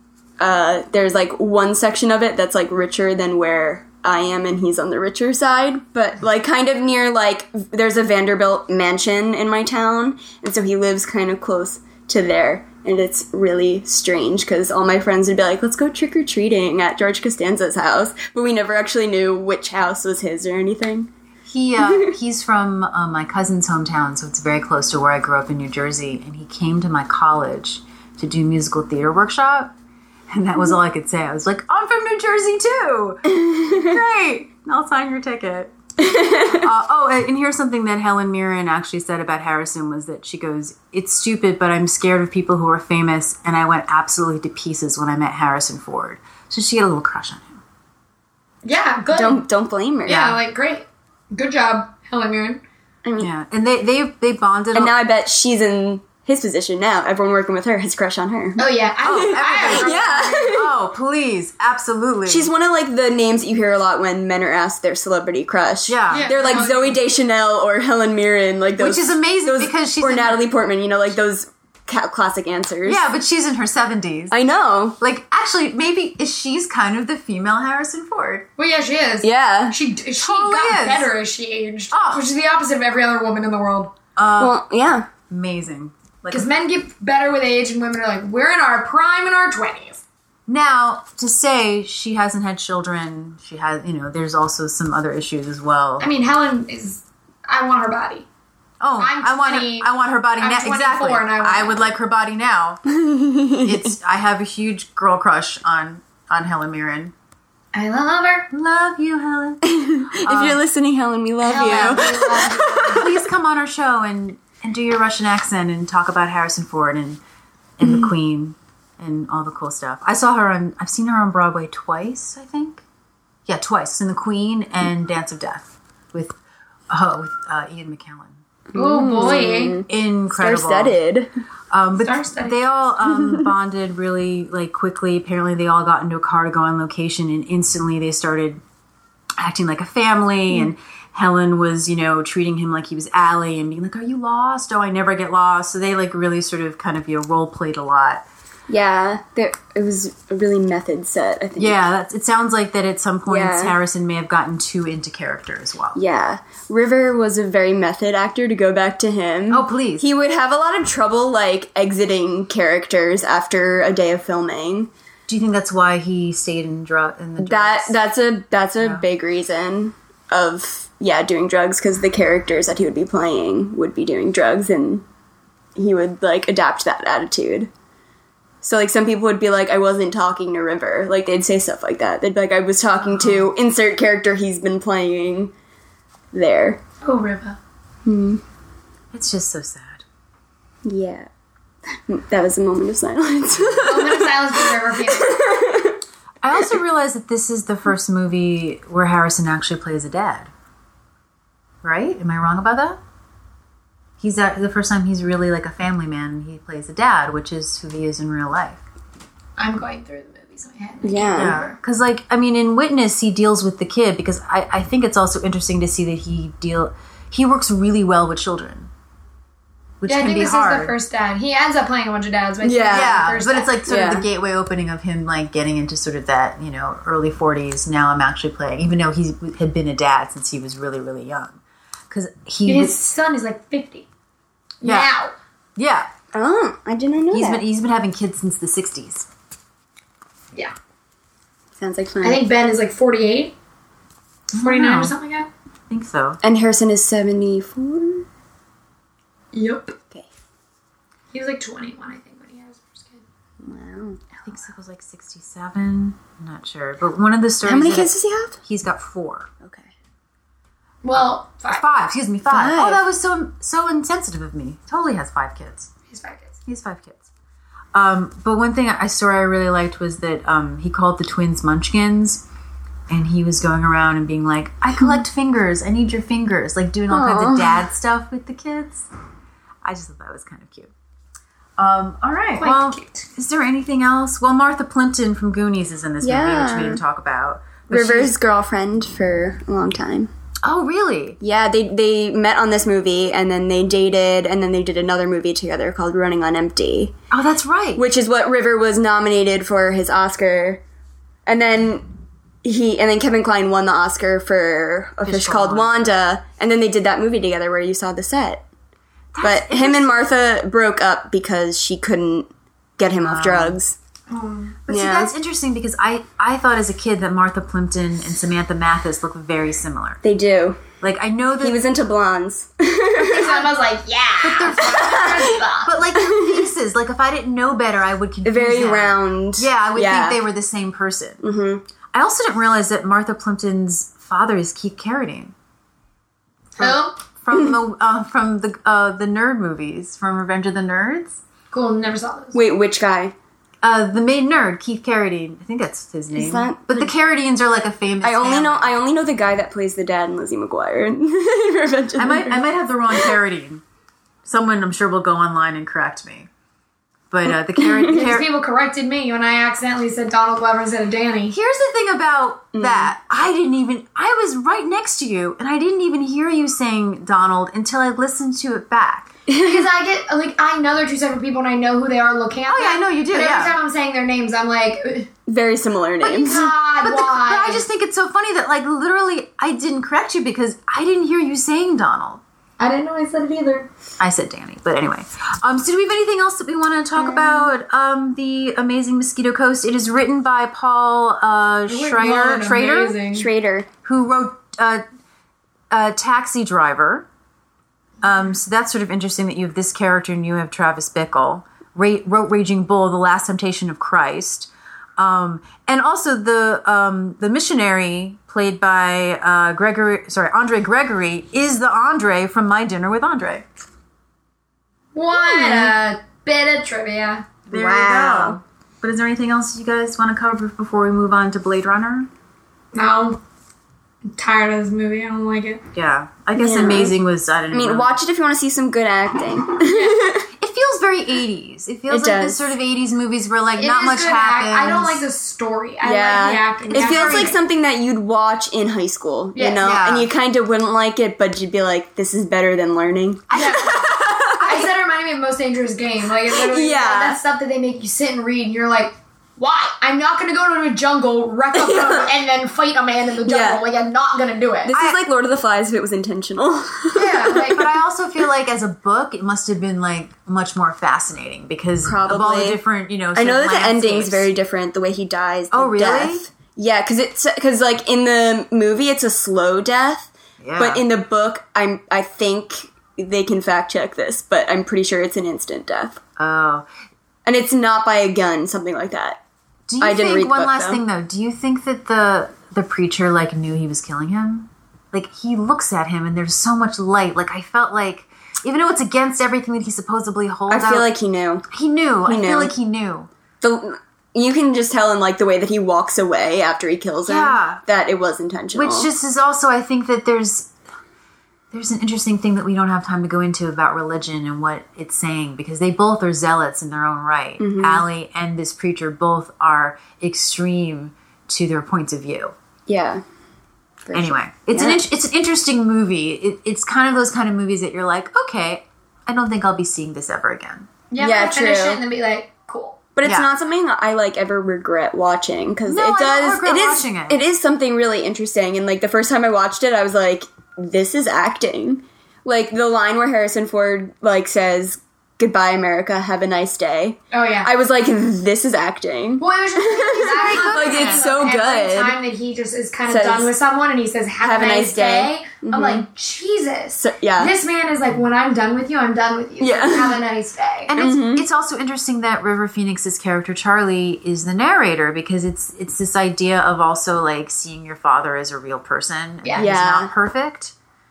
there's one section of it that's richer than where I am, and he's on the richer side. But kind of near there's a Vanderbilt mansion in my town, and so he lives kind of close to there. And it's really strange because all my friends would be like, let's go trick-or-treating at George Costanza's house. But we never actually knew which house was his or anything. He's from my cousin's hometown, so it's very close to where I grew up in New Jersey. And he came to my college to do musical theater workshop. And that was all I could say. I was like, I'm from New Jersey, too. Great. I'll sign your ticket. And here's something that Helen Mirren actually said about Harrison was that she goes, "It's stupid, but I'm scared of people who are famous, and I went absolutely to pieces when I met Harrison Ford." So she had a little crush on him. Yeah, good. Don't blame her. Yeah, like, great. Good job, Helen Mirren. I mean, yeah, and they bonded. And now I bet she's in his position now. Everyone working with her has a crush on her. Oh, yeah. Oh, please. Absolutely. She's one of, like, the names that you hear a lot when men are asked their celebrity crush. Yeah. They're like Zooey Deschanel or Helen Mirren, like those. Which is amazing because she's... Or Natalie Portman, you know, like those classic answers. Yeah, but she's in her 70s. I know. Like, actually, maybe she's kind of the female Harrison Ford. Well, yeah, she is. Yeah. She totally got is. better as she aged. Oh. Which is the opposite of every other woman in the world. Well, yeah. Amazing. Because men get better with age and women are like, we're in our prime in our 20s. Now, to say she hasn't had children, she has, there's also some other issues as well. I mean, Helen is... I want her body. Oh, I want her body now. Exactly. And I would like her body now. I have a huge girl crush on Helen Mirren. I love her. Love you, Helen. If you're listening, Helen, we love you. Please come on our show and do your Russian accent and talk about Harrison Ford and the Queen and all the cool stuff. I've seen her on Broadway twice, I think. Yeah, twice. In The Queen and Dance of Death with Ian McKellen. Oh boy. Incredible. Star-studded. Star-studded. They all bonded really like quickly. Apparently they all got into a car to go on location and instantly they started acting like a family and Helen was, treating him like he was Allie and being like, "Are you lost? Oh, I never get lost." So they like really sort of kind of role played a lot. Yeah, it was a really method set, I think. Yeah, it sounds like that at some points Harrison may have gotten too into character as well. Yeah. River was a very method actor, to go back to him. Oh, please. He would have a lot of trouble, like, exiting characters after a day of filming. Do you think that's why he stayed in the drugs? That's a big reason of, doing drugs, because the characters that he would be playing would be doing drugs, and he would, like, adapt that attitude. So, like, some people would be like, "I wasn't talking to River." Like, they'd say stuff like that. They'd be like, "I was talking to insert character he's been playing there." Oh, River. It's just so sad. Yeah. That was a moment of silence. Moment of silence for River family. I also realized that this is the first movie where Harrison actually plays a dad. Right? Am I wrong about that? He's the first time he's really like a family man and he plays a dad, which is who he is in real life. I'm going through the movies in my head. Yeah. Because, in Witness, he deals with the kid because I think it's also interesting to see that he works really well with children. Which can be hard. I think this is the first dad. He ends up playing a bunch of dads. But but it's like sort of the gateway opening of him like getting into sort of that, early 40s. Now I'm actually playing, even though he had been a dad since he was really, really young. Because his son is like 50 now. Yeah. Oh, I didn't know that. He's been having kids since the 60s. Yeah. Sounds like fun. I think Ben is like 48, 49 or something like that. I think so. And Harrison is 74? Yep. Okay. He was like 21, I think, when he had his first kid. Wow. I think it was like 67. I'm not sure. But one of the stories... How many kids does he have? He's got 4. Okay. Well, 5. 5. Excuse me, 5. 5. Oh, that was so insensitive of me. Totally has 5 kids. He's 5 kids. He has 5 kids. But one thing I really liked was that he called the twins Munchkins, and he was going around and being like, "I collect fingers. I need your fingers." Like doing all kinds of dad stuff with the kids. I just thought that was kind of cute. All right. Quite cute. Is there anything else? Well, Martha Plimpton from Goonies is in this movie, which we didn't talk about. River's girlfriend for a long time. Oh, really? Yeah, they met on this movie, and then they dated, and then they did another movie together called Running on Empty. Oh, that's right. Which is what River was nominated for his Oscar. And then Kevin Kline won the Oscar for A Fish Called Wanda, and then they did that movie together where you saw the set. But him and Martha broke up because she couldn't get him off drugs. But see, that's interesting because I thought as a kid that Martha Plimpton and Samantha Mathis look very similar. They do. Like, I know that... He was into blondes. So I was like, yeah. But like their faces, like if I didn't know better, I would confuse Very them. round. Yeah, I would think they were the same person. Mm-hmm. I also didn't realize that Martha Plimpton's father is Keith Carradine. Who? From the nerd movies, from Revenge of the Nerds. Cool, never saw those. Wait, which guy? The main nerd, Keith Carradine. I think that's his name. But the Carradines are like a famous. I only know the guy that plays the dad in Lizzie McGuire in Revenge of the Nerds. I might have the wrong Carradine. Someone, I'm sure, will go online and correct me. But the Because people corrected me when I accidentally said Donald Glover instead of Danny. Here's the thing about that. I was right next to you, and I didn't even hear you saying Donald until I listened to it back. Because I know they're two separate people, and I know who they are looking at. Oh, yeah, I know you do, But every time I'm saying their names, I'm like... Very similar names. God, But why? I just think it's so funny that, like, literally, I didn't correct you because I didn't hear you saying Donald. I didn't know I said it either. I said Danny, but anyway. So do we have anything else that we want to talk about? The Amazing Mosquito Coast. It is written by Paul Schrader, who wrote Taxi Driver. So that's sort of interesting that you have this character and you have Travis Bickle. Wrote Raging Bull, The Last Temptation of Christ. And also the missionary played by Andre Gregory is the Andre from My Dinner with Andre. What a bit of trivia. There you go. But is there anything else you guys want to cover before we move on to Blade Runner? No. I'm tired of this movie. I don't like it. Yeah. I guess Amazing was, I don't know. Watch it if you want to see some good acting. It feels very 80s. It feels like this sort of 80s movies where, like, not much happens. I don't like the story. I like the acting. It feels like something that you'd watch in high school, you know? Yeah. And you kind of wouldn't like it, but you'd be like, this is better than learning. I said it reminded me of Most Dangerous Game. Like, it's literally that stuff that they make you sit and read, and you're like, why? I'm not going to go to a jungle, wreck a boat, and then fight a man in the jungle. Yeah. Like, I'm not going to do it. This is like Lord of the Flies if it was intentional. Yeah, but I also feel like as a book, it must have been, like, much more fascinating because of all the different, you know, I know that the ending's very different, the way he dies. Oh, really? Death. Yeah, because like, in the movie, it's a slow death. Yeah. But in the book, I think they can fact check this, but I'm pretty sure it's an instant death. Oh. And it's not by a gun, something like that. Do you think, one last thing though, do you think that the preacher, like, knew he was killing him? Like, he looks at him and there's so much light. Like, I felt like, even though it's against everything that he supposedly holds I feel like he knew. He knew. I feel like he knew. You can just tell in, like, the way that he walks away after he kills him that it was intentional. Which just is also, I think that there's an interesting thing that we don't have time to go into about religion and what it's saying, because they both are zealots in their own right. Mm-hmm. Allie and this preacher both are extreme to their points of view. Yeah. Anyway, it's an interesting movie. It's kind of those kind of movies that you're like, okay, I don't think I'll be seeing this ever again. Yeah, finish it and then be like, cool. But it's not something that I, like, ever regret watching, because it is something really interesting. And, like, the first time I watched it, I was like, this is acting. Like, the line where Harrison Ford, like, says, "Goodbye, America, have a nice day." Oh, yeah. I was like, this is acting. Well, it was just like, it's so good. Every time that he just is kind of done with someone and he says, have a nice day. Mm-hmm. I'm like, Jesus. So, this man is like, when I'm done with you, I'm done with you. Yeah. So have a nice day. And it's also interesting that River Phoenix's character, Charlie, is the narrator, because it's this idea of also, like, seeing your father as a real person. Yeah. He's not perfect.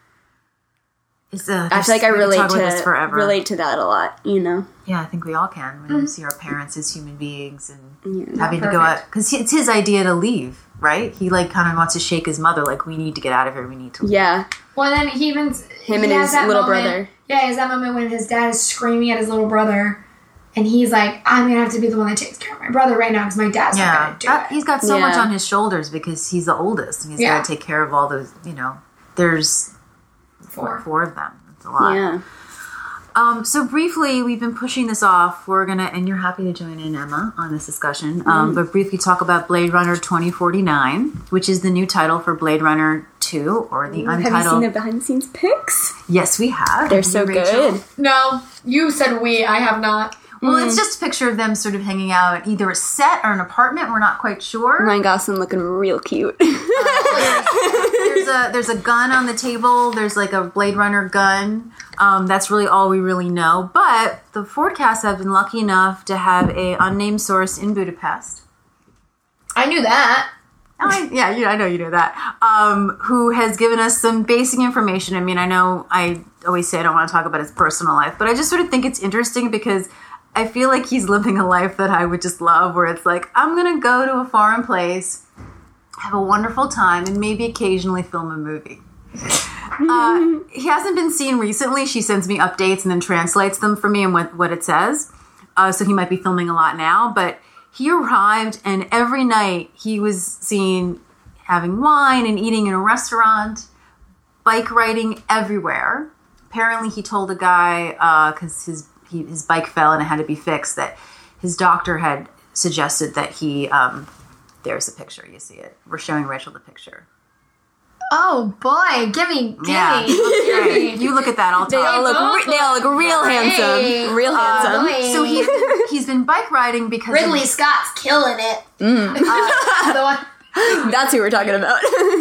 I feel like I relate to that a lot, you know? Yeah, I think we all can. When we see our parents as human beings and having to go out. Because it's his idea to leave, right? He, like, kind of wants to shake his mother, like, we need to get out of here, we need to leave. Yeah. Well, then him and his little brother. Yeah, he has that moment when his dad is screaming at his little brother. And he's like, I'm going to have to be the one that takes care of my brother right now because my dad's not going to do it. He's got so much on his shoulders because he's the oldest. And he's got to take care of all those, you know. There's four of them. It's a lot. Yeah. So briefly, we've been pushing this off. We're going to, and you're happy to join in, Emma, on this discussion. But briefly talk about Blade Runner 2049, which is the new title for Blade Runner 2, or the untitled. Have you seen the behind-the-scenes pics? Yes, we have. They're so good. No, you said we. I have not. Well, it's just a picture of them sort of hanging out at either a set or an apartment. We're not quite sure. Ryan Gosling looking real cute. There's a gun on the table. There's, like, a Blade Runner gun. That's really all we really know. But the Fordcast have been lucky enough to have a unnamed source in Budapest. I knew that. I know you know that. Who has given us some basic information. I mean, I know I always say I don't want to talk about his personal life, but I just sort of think it's interesting because I feel like he's living a life that I would just love, where it's like, I'm going to go to a foreign place, have a wonderful time, and maybe occasionally film a movie. He hasn't been seen recently. She sends me updates and then translates them for me and what it says. So he might be filming a lot now, but he arrived and every night he was seen having wine and eating in a restaurant, bike riding everywhere. Apparently he told a guy, because his bike fell and it had to be fixed, that his doctor had suggested that he, there's a picture, you see it. We're showing Rachel the picture. Oh boy, give me. You look at that all the time. They all look real handsome. Real handsome. So he's been bike riding because Ridley Scott's killing it. That's who we're talking about.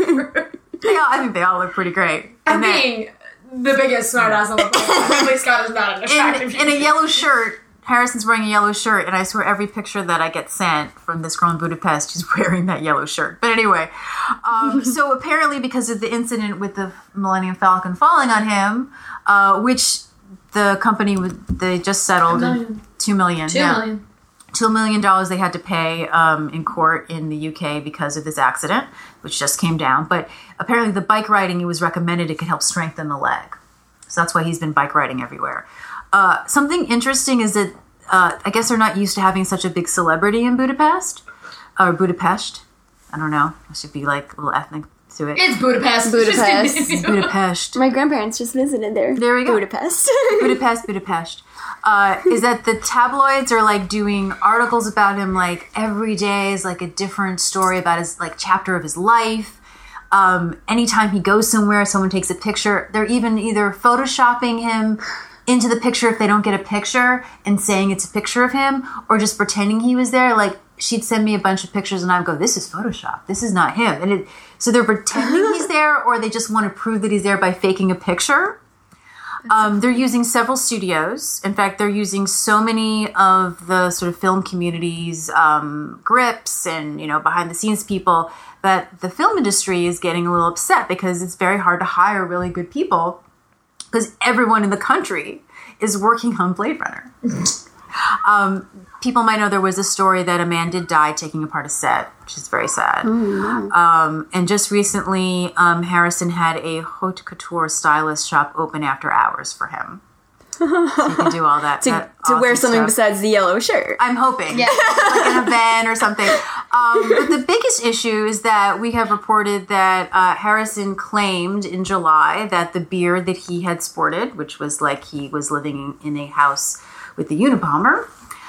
I think they all look pretty great. I'm being the biggest smartass on the planet. Ridley Scott is not an attractive in a yellow shirt. Harrison's wearing a yellow shirt, and I swear every picture that I get sent from this girl in Budapest, she's wearing that yellow shirt. But anyway, so apparently because of the incident with the Millennium Falcon falling on him, which the company, they just settled $2 million. $2 million they had to pay in court in the UK because of this accident, which just came down. But apparently the bike riding, it was recommended it could help strengthen the leg. So that's why he's been bike riding everywhere. Something interesting is that I guess they're not used to having such a big celebrity in Budapest. Or Budapest. I don't know. It should be like a little ethnic to it. It's Budapest. Budapest. Budapest. My grandparents just visited there. There we go. Budapest. Budapest. Is that the tabloids are like doing articles about him like every day is like a different story about his like chapter of his life. Anytime he goes somewhere, someone takes a picture. They're even either photoshopping him into the picture if they don't get a picture and saying it's a picture of him, or just pretending he was there. Like, she'd send me a bunch of pictures and I would go, this is Photoshop. This is not him. And so they're pretending he's there, or they just want to prove that he's there by faking a picture. They're using several studios. In fact, they're using so many of the sort of film community's grips and, behind the scenes people that the film industry is getting a little upset because it's very hard to hire really good people because everyone in the country is working on Blade Runner. People might know there was a story that a man did die taking apart a set, which is very sad. And just recently, Harrison had a haute couture stylist shop open after hours for him. So you can do all that. to wear something stuff besides the yellow shirt. I'm hoping. Yeah. Like an event or something. But the biggest issue is that we have reported that Harrison claimed in July that the beard that he had sported, which was like he was living in a house with the Unabomber,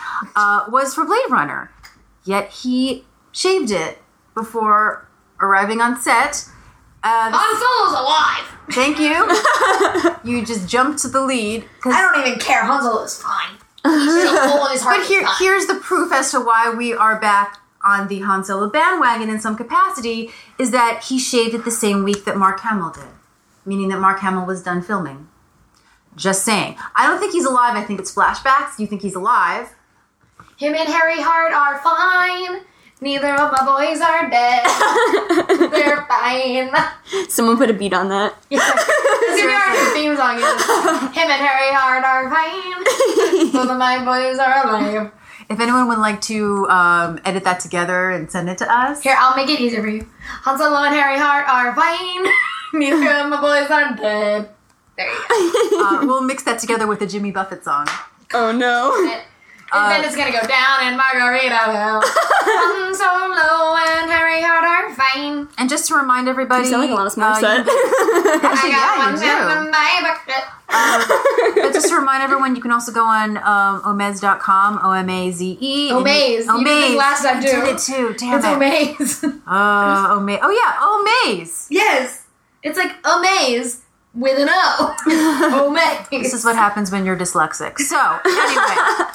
was for Blade Runner. Yet he shaved it before arriving on set. Han Solo's alive! Thank you. You just jumped to the lead. I don't even care. Han Solo is fine. He's just a hole in his heart. But here's the proof as to why we are back on the Han Solo bandwagon in some capacity, is that he shaved it the same week that Mark Hamill did. Meaning that Mark Hamill was done filming. Just saying. I don't think he's alive. I think it's flashbacks. You think he's alive. Him and Harry Hart are fine. Neither of my boys are dead. They're fine. Someone put a beat on that. Yeah. This is our theme song. Him and Harry Hart are fine. Both of my boys are alive. If anyone would like to edit that together and send it to us. Here, I'll make it easier for you. Han Solo and Harry Hart are fine. Neither of my boys are dead. There you go. We'll mix that together with a Jimmy Buffett song. Oh no. And then it's gonna go down in Margaritaville. Han Solo and Harry Hart are fine. And just to remind everybody, you sound like a lot of Morissette. Actually, I got one in my bucket. But just to remind everyone, you can also go on Omaze.com, O-M-A-Z-E. Omaze. You did this last time, too. You did it, too. Damn it. It's Omaze. Omaze. Oh, yeah, Omaze. Yes. It's like Omaze with an O. Omaze. This is what happens when you're dyslexic. So, anyway,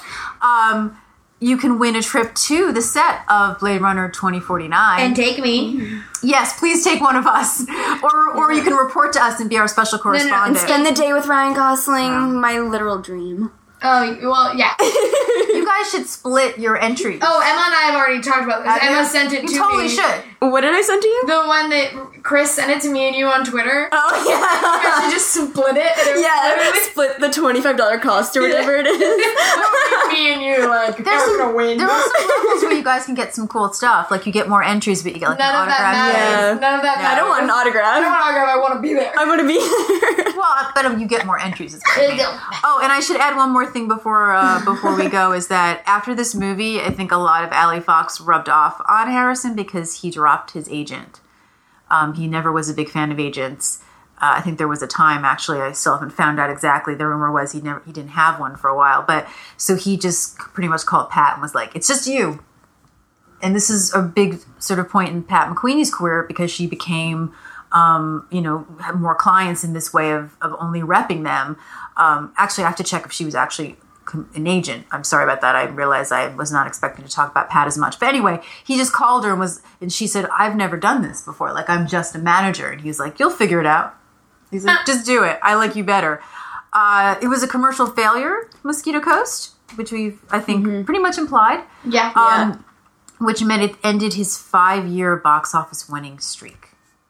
you can win a trip to the set of Blade Runner 2049. And take me. Yes, please take one of us. Or you can report to us and be our special correspondent. And spend the day with Ryan Gosling, my literal dream. Oh, well, yeah. You guys should split your entries. Oh, Emma and I have already talked about this. Emma sent it to me. You totally should. What did I send to you? The one that Chris sent it to me and you on Twitter. Oh, yeah. She just split it. And split the $25 cost or whatever it is. Me and you, like, we're going to win. There are some levels where you guys can get some cool stuff. Like, you get more entries, but you get, like, None an of that autograph. matters. None of that matters. I don't want an autograph. I don't want an autograph. I want to be there. I want to be there. Well, but you get more entries. Oh, and I should add one more thing before we go, is that after this movie, I think a lot of Ali Fox rubbed off on Harrison because he dropped his agent. He never was a big fan of agents. I think there was a time, actually, I still haven't found out exactly. The rumor was he didn't have one for a while. But so he just pretty much called Pat and was like, it's just you. And this is a big sort of point in Pat McQueenie's career because she became, had more clients in this way of only repping them. Actually, I have to check if she was actually an agent. I'm sorry about that. I realized I was not expecting to talk about Pat as much. But anyway, he just called her and she said, I've never done this before. Like, I'm just a manager. And he's like, you'll figure it out. He's like, just do it. I like you better. It was a commercial failure, Mosquito Coast, which we've, I think, pretty much implied. Yeah. Which meant it ended his 5-year box office winning streak.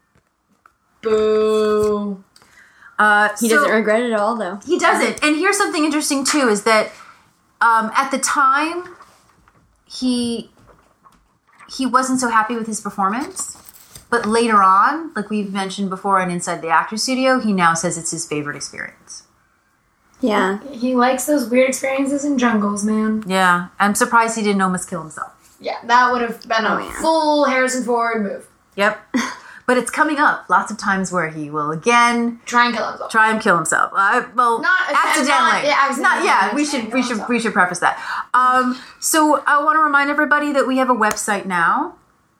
Boo. He doesn't regret it at all, though. He doesn't. And here's something interesting, too, is that at the time, he wasn't so happy with his performance. But later on, like we've mentioned before in Inside the Actors Studio, he now says it's his favorite experience. Yeah. He likes those weird experiences in jungles, man. Yeah. I'm surprised he didn't almost kill himself. Yeah, that would have been a full Harrison Ford move. Yep. But it's coming up. Lots of times where he will again try and kill himself. Accidentally. We should preface that. So I want to remind everybody that we have a website now.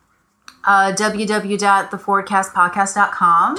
www.thefordcastpodcast.com.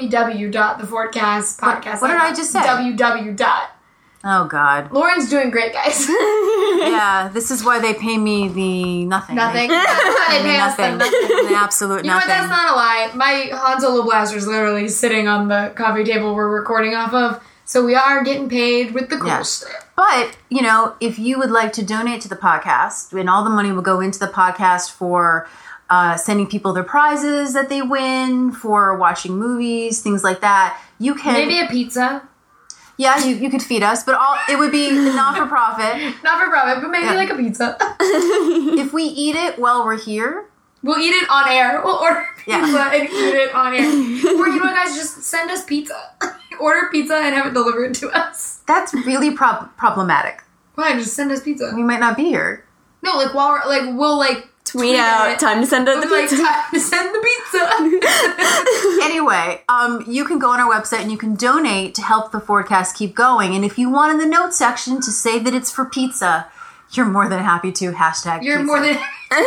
www.thefordcastpodcast.com. What did I just say? www. Oh, God. Lauren's doing great, guys. Yeah, this is why they pay me the nothing. Nothing. They pay us the absolute you know nothing. what? That's not a lie. My Han Solo blaster is literally sitting on the coffee table we're recording off of. So we are getting paid with the cool stuff. But, if you would like to donate to the podcast, and all the money will go into the podcast for sending people their prizes that they win, for watching movies, things like that, you can... Maybe a pizza. Yeah, you could feed us, but it would be not for profit. Not for profit, but maybe like a pizza. If we eat it while we're here... We'll eat it on air. We'll order pizza and eat it on air. Or, you know what, guys? Just send us pizza. Order pizza and have it delivered to us. That's really problematic. Why? Just send us pizza. We might not be here. No, like, while we're, like, we'll, like... Tweet out, time to send out the pizza. Time to send the pizza. Anyway, you can go on our website and you can donate to help the Fordcast keep going. And if you want in the notes section to say that it's for pizza, you're more than happy to. # You're pizza. more than...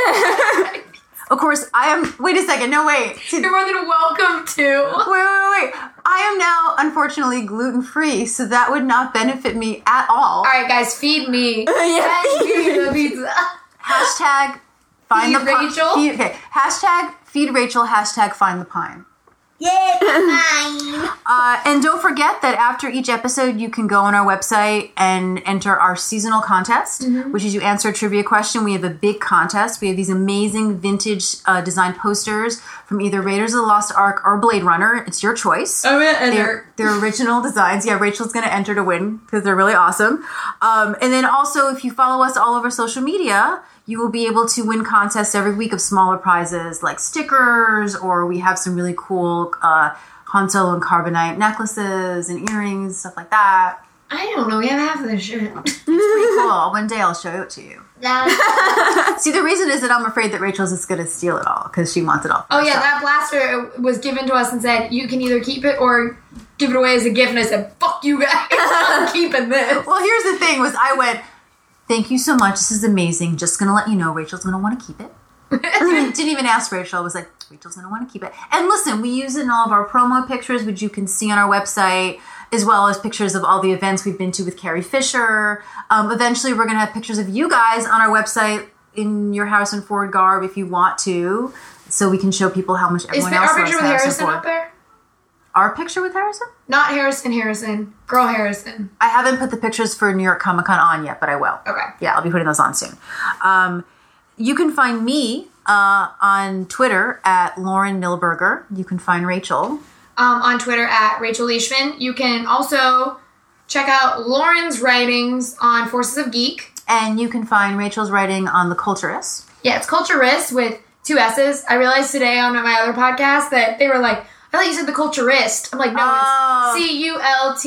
Of course, I am... Wait a second. No, wait. You're more than welcome to. Wait. I am now, unfortunately, gluten-free, so that would not benefit me at all. All right, guys, feed me. Feed the pizza. # find feed the Rachel. # feed Rachel. # find the pine. Yeah, fine. And don't forget that after each episode, you can go on our website and enter our seasonal contest, which is you answer a trivia question. We have a big contest. We have these amazing vintage design posters from either Raiders of the Lost Ark or Blade Runner. It's your choice. I'm going to enter. They're original designs. Yeah, Rachel's going to enter to win because they're really awesome. And then also, if you follow us all over social media, you will be able to win contests every week of smaller prizes like stickers, or we have some really cool Han Solo and Carbonite necklaces and earrings, stuff like that. I don't know. We have half of this shit. It's pretty cool. One day I'll show it to you. See, the reason is that I'm afraid that Rachel's just going to steal it all because she wants it all. Oh, yeah. That blaster was given to us and said, you can either keep it or give it away as a gift. And I said, fuck you guys. I'm keeping this. Well, here's the thing was I went... Thank you so much. This is amazing. Just going to let you know Rachel's going to want to keep it. Didn't even ask Rachel. I was like, Rachel's going to want to keep it. And listen, we use it in all of our promo pictures, which you can see on our website, as well as pictures of all the events we've been to with Carrie Fisher. Eventually, we're going to have pictures of you guys on our website in your Harrison Ford garb if you want to, so we can show people how much everyone else loves Harrison Ford. Is our picture with Harrison up there? Our picture with Harrison? Not Harrison. Girl Harrison. I haven't put the pictures for New York Comic Con on yet, but I will. Okay. Yeah, I'll be putting those on soon. You can find me On Twitter at Lauren Milberger. You can find Rachel. On Twitter at Rachel Leishman. You can also check out Lauren's writings on Forces of Geek. And you can find Rachel's writing on The Culturist. Yeah, it's Culturist with 2 S's. I realized today on my other podcast that they were like, I thought you said The Culturist. I'm like, no, it's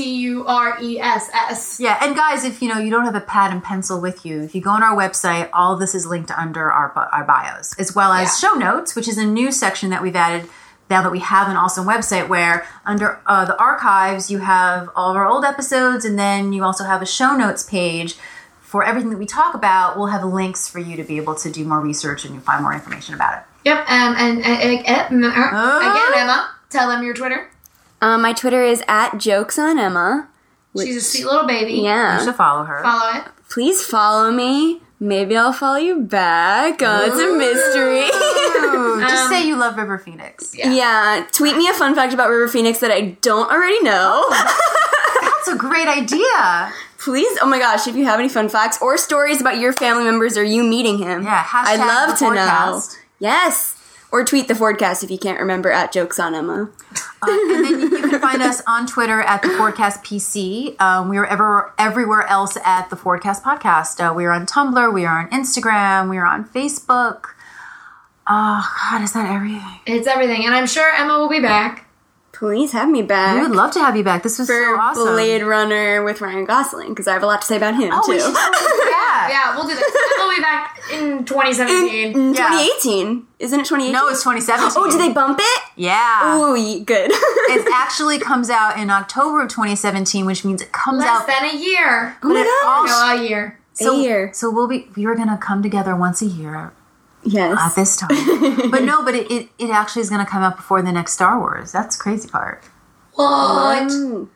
Culturess. Yeah, and guys, if you don't have a pad and pencil with you, if you go on our website, all of this is linked under our bios, as well as show notes, which is a new section that we've added now that we have an awesome website where under the archives, you have all of our old episodes, and then you also have a show notes page for everything that we talk about. We'll have links for you to be able to do more research and find more information about it. Yep, and again, Emma, tell them your Twitter. My Twitter is at JokesOnEmma. She's a sweet little baby. Yeah. You should follow her. Follow it. Please follow me. Maybe I'll follow you back. It's a mystery. Just say you love River Phoenix. Yeah. Tweet me a fun fact about River Phoenix that I don't already know. That's a great idea. Please, oh my gosh, if you have any fun facts or stories about your family members or you meeting him, I'd love to know. Yes. Or tweet the Fordcast if you can't remember at JokesOnEmma. And then you can find us on Twitter at the Fordcast PC. We are everywhere else at the Fordcast Podcast. We are on Tumblr. We are on Instagram. We are on Facebook. Oh, God, is that everything? It's everything. And I'm sure Emma will be back. Please have me back. We would love to have you back. This was so awesome. Blade Runner with Ryan Gosling, because I have a lot to say about him, too. We should yeah, we'll do this. Emma will be back in 2017. In 2018. Isn't it 2018? No, it's 2017. Oh, did they bump it? Yeah. Ooh, good. It actually comes out in October of 2017, which means it comes out... Less than a year. Oh my gosh. No, a year. So, a year. So we were going to come together once a year. Yes. At this time. But it actually is going to come out before the next Star Wars. That's the crazy part. What?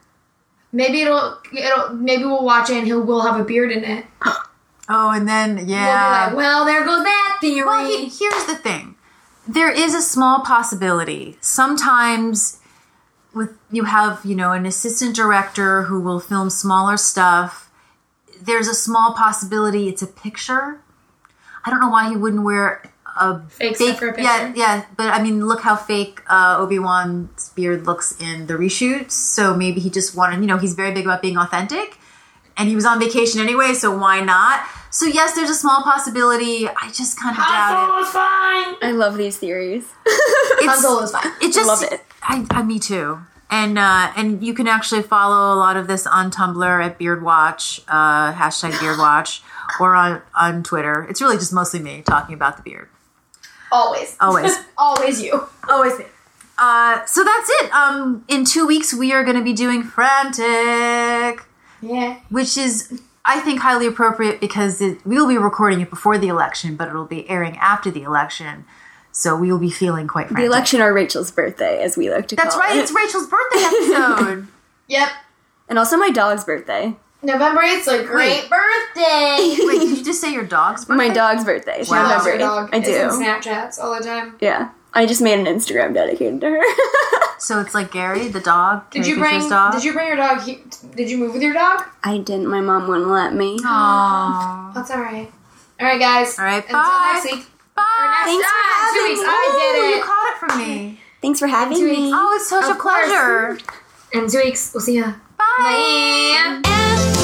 Maybe maybe we'll watch it and we'll have a beard in it. Oh, and then, We'll be like, well, there goes that theory. Well, here's the thing. There is a small possibility. Sometimes you have, an assistant director who will film smaller stuff. There's a small possibility it's a picture. I don't know why he wouldn't wear a fake separate picture. Yeah, but I mean, look how fake Obi-Wan's beard looks in the reshoots. So maybe he just wanted, he's very big about being authentic, and he was on vacation anyway, so why not? So yes, there's a small possibility. I just kind of doubt it. Han Solo's fine. I love these theories. Han Solo's fine. I love it. Me too. And you can actually follow a lot of this on Tumblr at Beardwatch, hashtag Beardwatch, or on Twitter. It's really just mostly me talking about the beard. Always. Always you. Always me. So that's it. In 2 weeks, we are going to be doing Frantic. Yeah. Which is, I think, highly appropriate because we will be recording it before the election, but it'll be airing after the election. So we will be feeling quite frantic. The election or Rachel's birthday, as we like to call it. That's right. It's Rachel's birthday episode. Yep. And also my dog's birthday. November 8th's a great birthday. Wait, did you just say your dog's birthday? My dog's birthday. She Wow. November 8th. Dog I do. is in Snapchats all the time. Yeah. I just made an Instagram dedicated to her. So it's like Gary, the dog. Did you bring your dog? Did you move with your dog? I didn't. My mom wouldn't let me. Aww. That's all right. All right, guys. All right, Until bye. next week. Bye. Thanks for having 2 weeks. me. I did it. You caught it from me. Thanks for having 2 me. weeks. Oh, it's such Of a pleasure. In 2 weeks, we'll see ya. Bye. Bye.